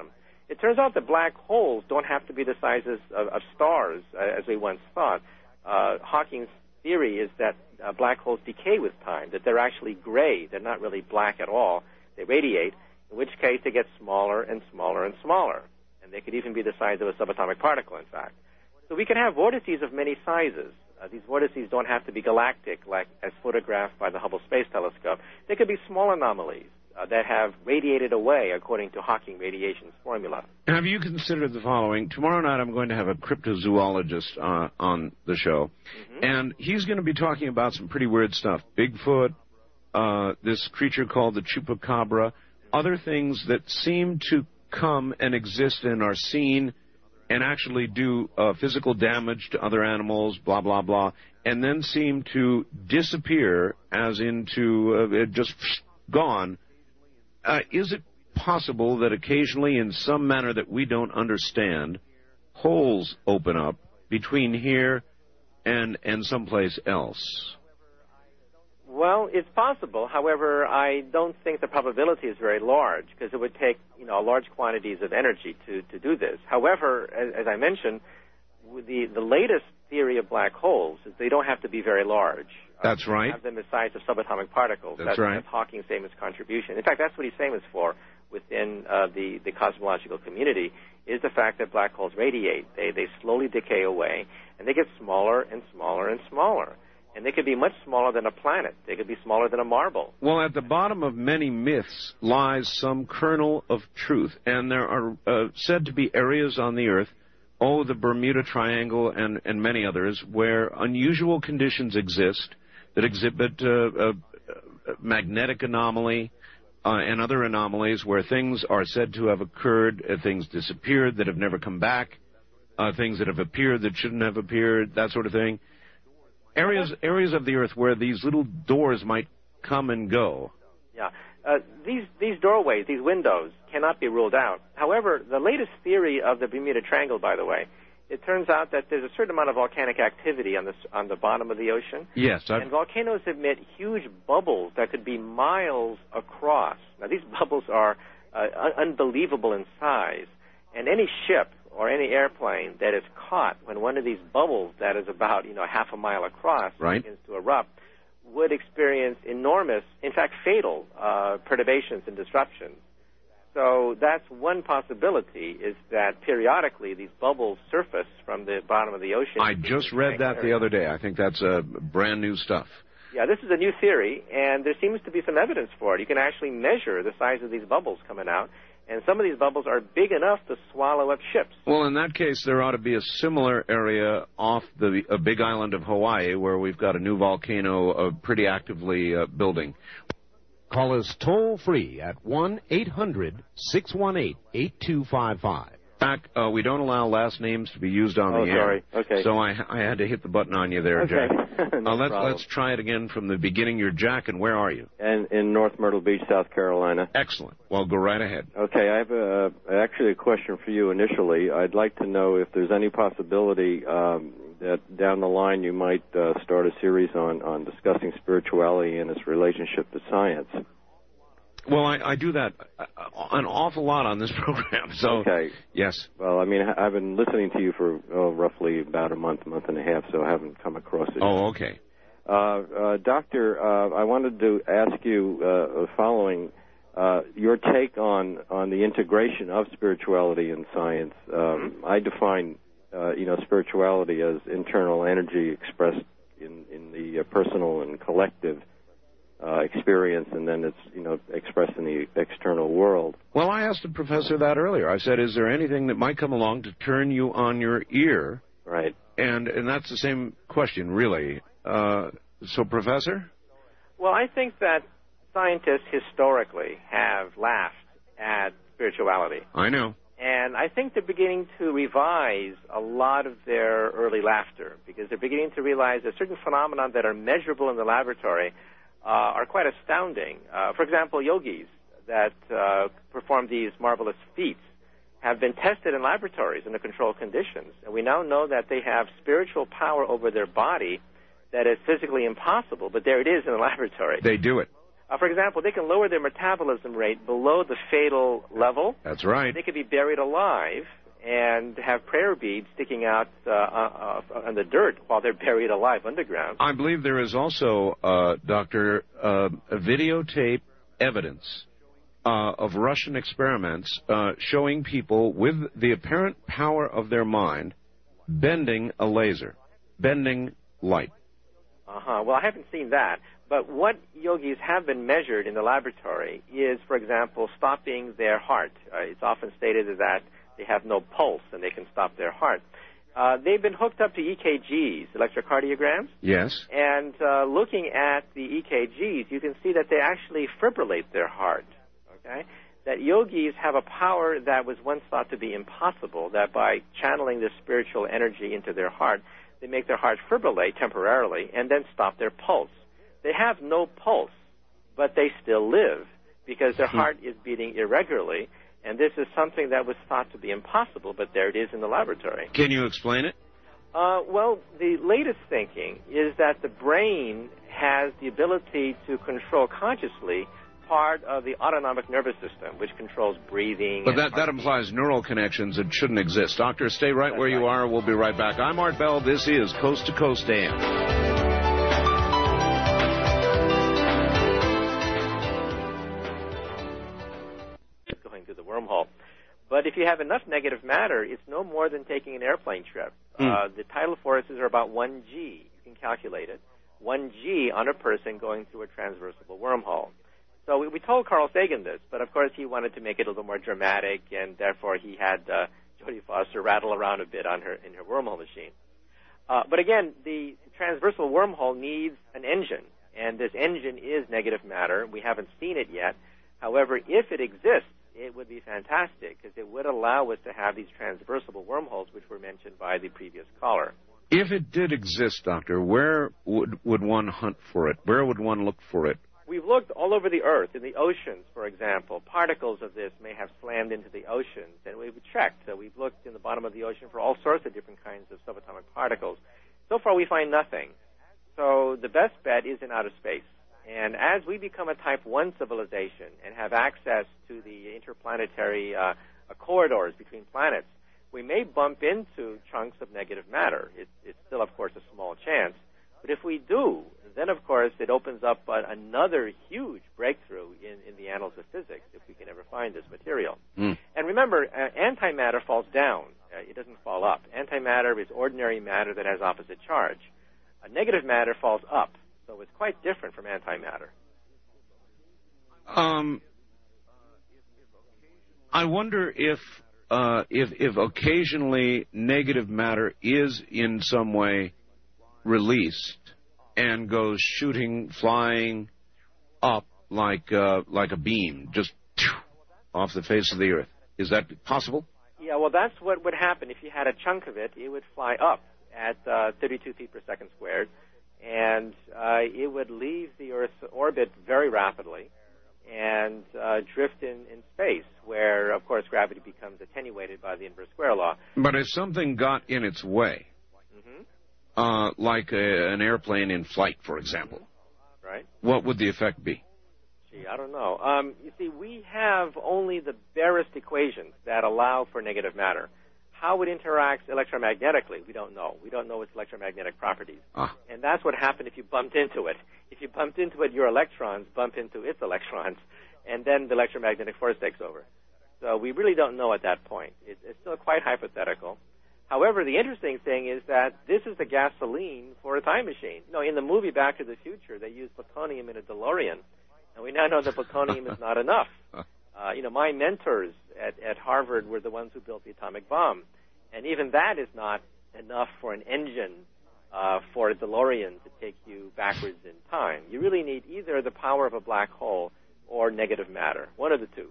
It turns out that black holes don't have to be the sizes of stars, as we once thought. Hawking's theory is that black holes decay with time, that they're actually gray. They're not really black at all. They radiate, in which case they get smaller and smaller and smaller. And they could even be the size of a subatomic particle, in fact. So we can have vortices of many sizes. These vortices don't have to be galactic, like as photographed by the Hubble Space Telescope. They could be small anomalies that have radiated away according to Hawking radiation's formula. Have you considered the following? Tomorrow night I'm going to have a cryptozoologist on the show, and he's going to be talking about some pretty weird stuff. Bigfoot, this creature called the chupacabra, other things that seem to come and exist and are seen and actually do physical damage to other animals, blah, blah, blah, and then seem to disappear as into just gone. Is it possible that occasionally, in some manner that we don't understand, holes open up between here and someplace else? Well, it's possible. However, I don't think the probability is very large because it would take, large quantities of energy to do this. However, as I mentioned, the latest theory of black holes is they don't have to be very large. That's right. Have them the size of subatomic particles. That's right. That's Hawking's famous contribution. In fact, that's what he's famous for within the cosmological community, is the fact that black holes radiate. They slowly decay away, and they get smaller and smaller and smaller. And they could be much smaller than a planet. They could be smaller than a marble. Well, at the bottom of many myths lies some kernel of truth, and there are said to be areas on the Earth, the Bermuda Triangle and many others, where unusual conditions exist that exhibit magnetic anomaly and other anomalies where things are said to have occurred, things disappeared that have never come back, things that have appeared that shouldn't have appeared, that sort of thing. Areas of the Earth where these little doors might come and go. Yeah. These doorways, these windows, cannot be ruled out. However, the latest theory of the Bermuda Triangle, by the way, it turns out that there's a certain amount of volcanic activity on the bottom of the ocean. Yes. And volcanoes emit huge bubbles that could be miles across. Now, these bubbles are unbelievable in size. And any ship or any airplane that is caught when one of these bubbles that is about, half a mile across begins to erupt would experience enormous, in fact, fatal perturbations and disruptions. So that's one possibility, is that periodically these bubbles surface from the bottom of the ocean. I just read that the other day. I think that's brand new stuff. Yeah, this is a new theory, and there seems to be some evidence for it. You can actually measure the size of these bubbles coming out, and some of these bubbles are big enough to swallow up ships. Well, in that case, there ought to be a similar area off the big island of Hawaii where we've got a new volcano pretty actively building. Call us toll-free at 1-800-618-8255. Back, we don't allow last names to be used on the air. Sorry. Okay. So I had to hit the button on you there, okay. Jack. Let's try it again from the beginning. You're Jack, and where are you? In North Myrtle Beach, South Carolina. Excellent. Well, go right ahead. Okay, I have actually a question for you initially. I'd like to know if there's any possibility that down the line you might start a series on discussing spirituality and its relationship to science. Well, I do that an awful lot on this program. So, okay. Yes. Well, I mean, I've been listening to you for roughly about a month and a half, so I haven't come across it. Oh, okay. Doctor, I wanted to ask you following your take on the integration of spirituality and science. I define, spirituality as internal energy expressed in the personal and collective experience, and then it's expressed in the external world. Well, I asked the professor that earlier. I said, is there anything that might come along to turn you on your ear? Right. And that's the same question, really. So, Professor? Well, I think that scientists historically have laughed at spirituality. I know. And I think they're beginning to revise a lot of their early laughter, because they're beginning to realize that certain phenomena that are measurable in the laboratory are quite astounding. For example, yogis that perform these marvelous feats have been tested in laboratories under controlled conditions. And we now know that they have spiritual power over their body that is physically impossible, but there it is in the laboratory. They do it. For example, they can lower their metabolism rate below the fatal level. That's right. They could be buried alive and have prayer beads sticking out on the dirt while they're buried alive underground. I believe there is also, Doctor, videotape evidence of Russian experiments showing people with the apparent power of their mind bending a laser, bending light. Well, I haven't seen that. But what yogis have been measured in the laboratory is, for example, stopping their heart. It's often stated that they have no pulse and they can stop their heart. They've been hooked up to EKGs, electrocardiograms. Yes. And looking at the EKGs, you can see that they actually fibrillate their heart. Okay? That yogis have a power that was once thought to be impossible, that by channeling this spiritual energy into their heart, they make their heart fibrillate temporarily and then stop their pulse. They have no pulse, but they still live because their heart is beating irregularly, and this is something that was thought to be impossible, but there it is in the laboratory. Can you explain it? Well, the latest thinking is that the brain has the ability to control consciously part of the autonomic nervous system, which controls breathing. But that implies neural connections that shouldn't exist. Doctor, stay right where you are. We'll be right back. I'm Art Bell. This is Coast to Coast AM. Wormhole. But if you have enough negative matter, it's no more than taking an airplane trip. The tidal forces are about 1 G. You can calculate it. 1 G on a person going through a transversible wormhole. So we told Carl Sagan this, but of course he wanted to make it a little more dramatic, and therefore he had Jodie Foster rattle around a bit in her wormhole machine. But again, the transversal wormhole needs an engine, and this engine is negative matter. We haven't seen it yet. However, if it exists, it would be fantastic because it would allow us to have these transversible wormholes, which were mentioned by the previous caller. If it did exist, Doctor, where would one hunt for it? Where would one look for it? We've looked all over the Earth, in the oceans, for example. Particles of this may have slammed into the oceans, and we've checked. We've looked in the bottom of the ocean for all sorts of different kinds of subatomic particles. So far, we find nothing. So the best bet is in outer space. And as we become a Type 1 civilization and have access to the interplanetary corridors between planets, we may bump into chunks of negative matter. It's still, of course, a small chance. But if we do, then, of course, it opens up another huge breakthrough in the annals of physics if we can ever find this material. And remember, antimatter falls down. It doesn't fall up. Antimatter is ordinary matter that has opposite charge. Negative matter falls up. So it's quite different from antimatter. I wonder if occasionally negative matter is in some way released and goes shooting, flying up like a beam, just off the face of the earth. Is that possible? Yeah, well, that's what would happen. If you had a chunk of it, it would fly up at 32 feet per second squared. And it would leave the Earth's orbit very rapidly and drift in space, where, of course, gravity becomes attenuated by the inverse square law. But if something got in its way, like an airplane in flight, for example, right? What would the effect be? Gee, I don't know. You see, we have only the barest equations that allow for negative matter. How it interacts electromagnetically, we don't know. We don't know its electromagnetic properties. And that's what happened if you bumped into it. If you bumped into it, your electrons bump into its electrons, and then the electromagnetic force takes over. So we really don't know at that point. It's still quite hypothetical. However, the interesting thing is that this is the gasoline for a time machine. In the movie Back to the Future, they used plutonium in a DeLorean, and we now know that plutonium is not enough. My mentors at Harvard were the ones who built the atomic bomb. And even that is not enough for an engine for a DeLorean to take you backwards in time. You really need either the power of a black hole or negative matter, one of the two.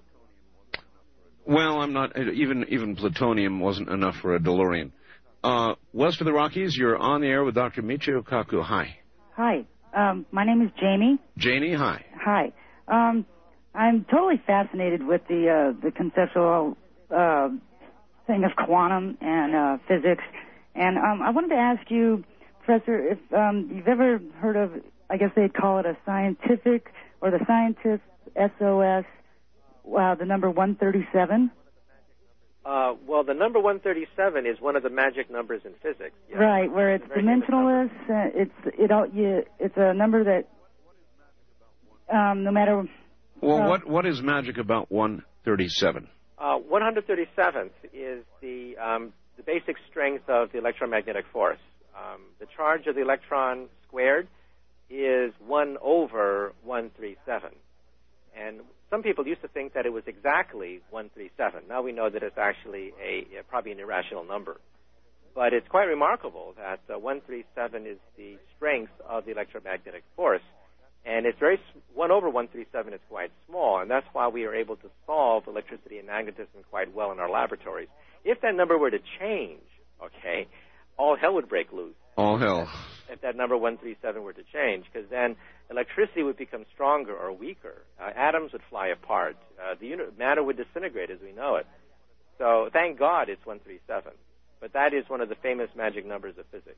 Well, I'm not, even plutonium wasn't enough for a DeLorean. West of the Rockies, you're on the air with Dr. Michio Kaku. Hi. Hi. My name is Jamie. Janie, hi. Hi. I'm totally fascinated with the conceptual thing of quantum and physics. And I wanted to ask you, Professor, if you've ever heard of, I guess they'd call it a scientific or the scientists, SOS, the number 137? Well, the number 137 is one of the magic numbers in physics. Yeah. Right, where it's dimensionless. It's a number that no matter. Well, what is magic about 137? 137th is the basic strength of the electromagnetic force. The charge of the electron squared is 1 over 137. And some people used to think that it was exactly 137. Now we know that it's actually probably an irrational number. But it's quite remarkable that 137 is the strength of the electromagnetic force. And it's 1 over 137 is quite small, and that's why we are able to solve electricity and magnetism quite well in our laboratories. If that number were to change, okay, all hell would break loose. All hell. If that number 137 were to change, because then electricity would become stronger or weaker. Atoms would fly apart. Matter would disintegrate as we know it. So thank God it's 137. But that is one of the famous magic numbers of physics.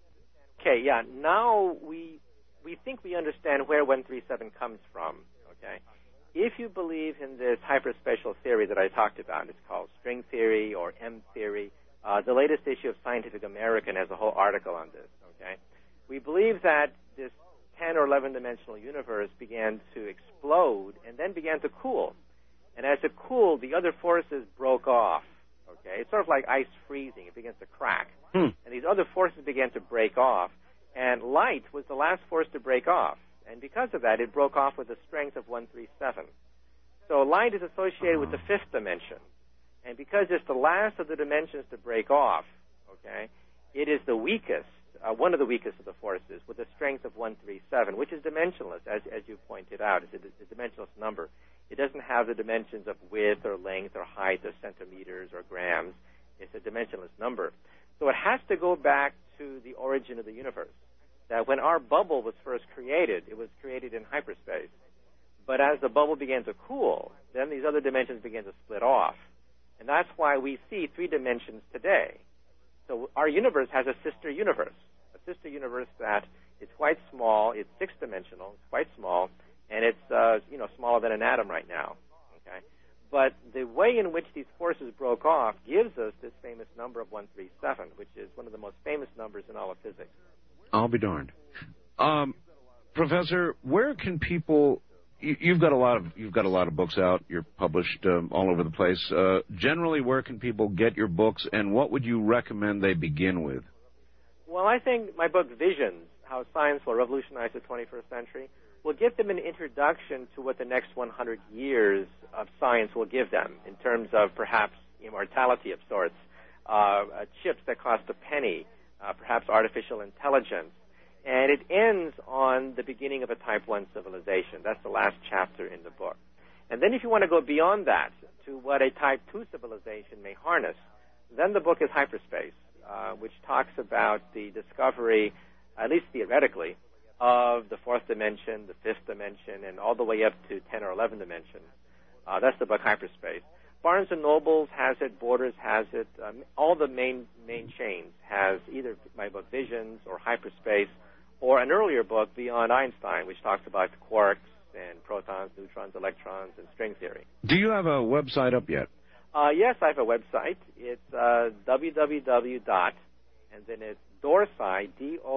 Okay, yeah, now we think we understand where 137 comes from, okay? If you believe in this hyperspatial theory that I talked about, it's called string theory or M theory. The latest issue of Scientific American has a whole article on this, okay? We believe that this 10 or 11-dimensional universe began to explode and then began to cool. And as it cooled, the other forces broke off, okay? It's sort of like ice freezing. It begins to crack. And these other forces began to break off. And light was the last force to break off. And because of that, it broke off with a strength of 137. So light is associated with the fifth dimension. And because it's the last of the dimensions to break off, okay, it is the weakest, one of the weakest of the forces, with a strength of 137, which is dimensionless, as you pointed out. It's a dimensionless number. It doesn't have the dimensions of width or length or height or centimeters or grams. It's a dimensionless number. So it has to go back to the origin of the universe. That when our bubble was first created, it was created in hyperspace. But as the bubble began to cool, then these other dimensions began to split off. And that's why we see 3 dimensions today. So our universe has a sister universe that is quite small. It's 6-dimensional, it's quite small, and it's smaller than an atom right now. Okay, but the way in which these forces broke off gives us this famous number of 137, which is one of the most famous numbers in all of physics. I'll be darned. Professor, where can people? You've got a lot of books out. You're published all over the place. Generally, where can people get your books, and what would you recommend they begin with? Well, I think my book Visions: How Science Will Revolutionize the 21st Century will give them an introduction to what the next 100 years of science will give them in terms of perhaps immortality of sorts, chips that cost a penny, perhaps artificial intelligence. And it ends on the beginning of a Type 1 civilization. That's the last chapter in the book. And then if you want to go beyond that to what a Type 2 civilization may harness, then the book is Hyperspace, which talks about the discovery, at least theoretically, of the 4th dimension, the 5th dimension, and all the way up to 10 or 11 dimensions. That's the book Hyperspace. Barnes & Noble has it, Borders has it, all the main chains has either my book Visions or Hyperspace, or an earlier book, Beyond Einstein, which talks about quarks and protons, neutrons, electrons, and string theory. Do you have a website up yet? Yes, I have a website. It's www. And then it's Dorsai,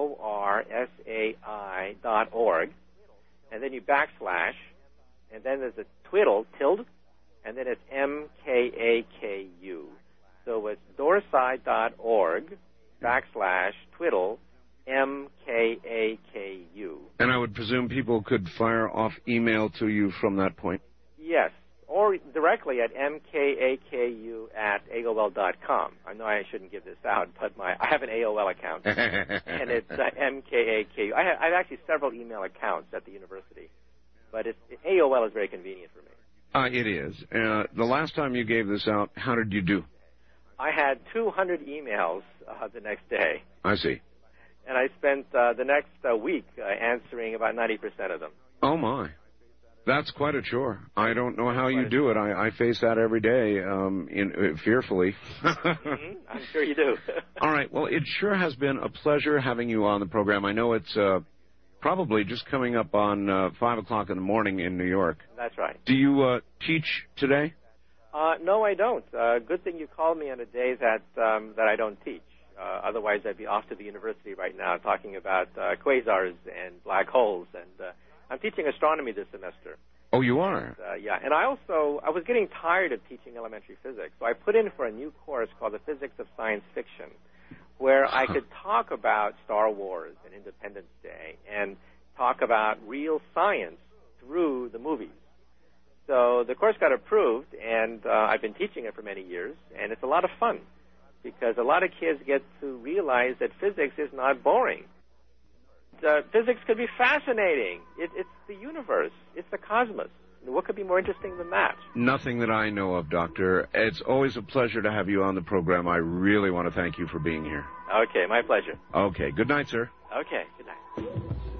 DORSAI.org. And then you backslash, and then there's a tilde, and then it's MKAKU. So it's dorsai.org /twiddle MKAKU. And I would presume people could fire off email to you from that point? Yes, or directly at mkaku@aol.com. I know I shouldn't give this out, but I have an AOL account, and it's MKAKU. I have actually several email accounts at the university, but AOL is very convenient for me. It is. The last time you gave this out, how did you do? I had 200 emails the next day. I see. And I spent the next week answering about 90% of them. Oh, my. That's quite a chore. I don't know how you do it. I face that every day fearfully. I'm sure you do. All right. Well, it sure has been a pleasure having you on the program. I know it's probably just coming up on 5 o'clock in the morning in New York. That's right. Do you teach today? No, I don't. Good thing you called me on a day that I don't teach. Otherwise, I'd be off to the university right now talking about quasars and black holes. And I'm teaching astronomy this semester. Oh, you are? Yeah. And I was getting tired of teaching elementary physics, so I put in for a new course called the Physics of Science Fiction, where I could talk about Star Wars and Independence Day and talk about real science through the movies. So the course got approved, and I've been teaching it for many years, and it's a lot of fun because a lot of kids get to realize that physics is not boring. Physics could be fascinating. It's the universe. It's the cosmos. What could be more interesting than that? Nothing that I know of, Doctor. It's always a pleasure to have you on the program. I really want to thank you for being here. Okay, my pleasure. Okay, good night, sir. Okay, good night.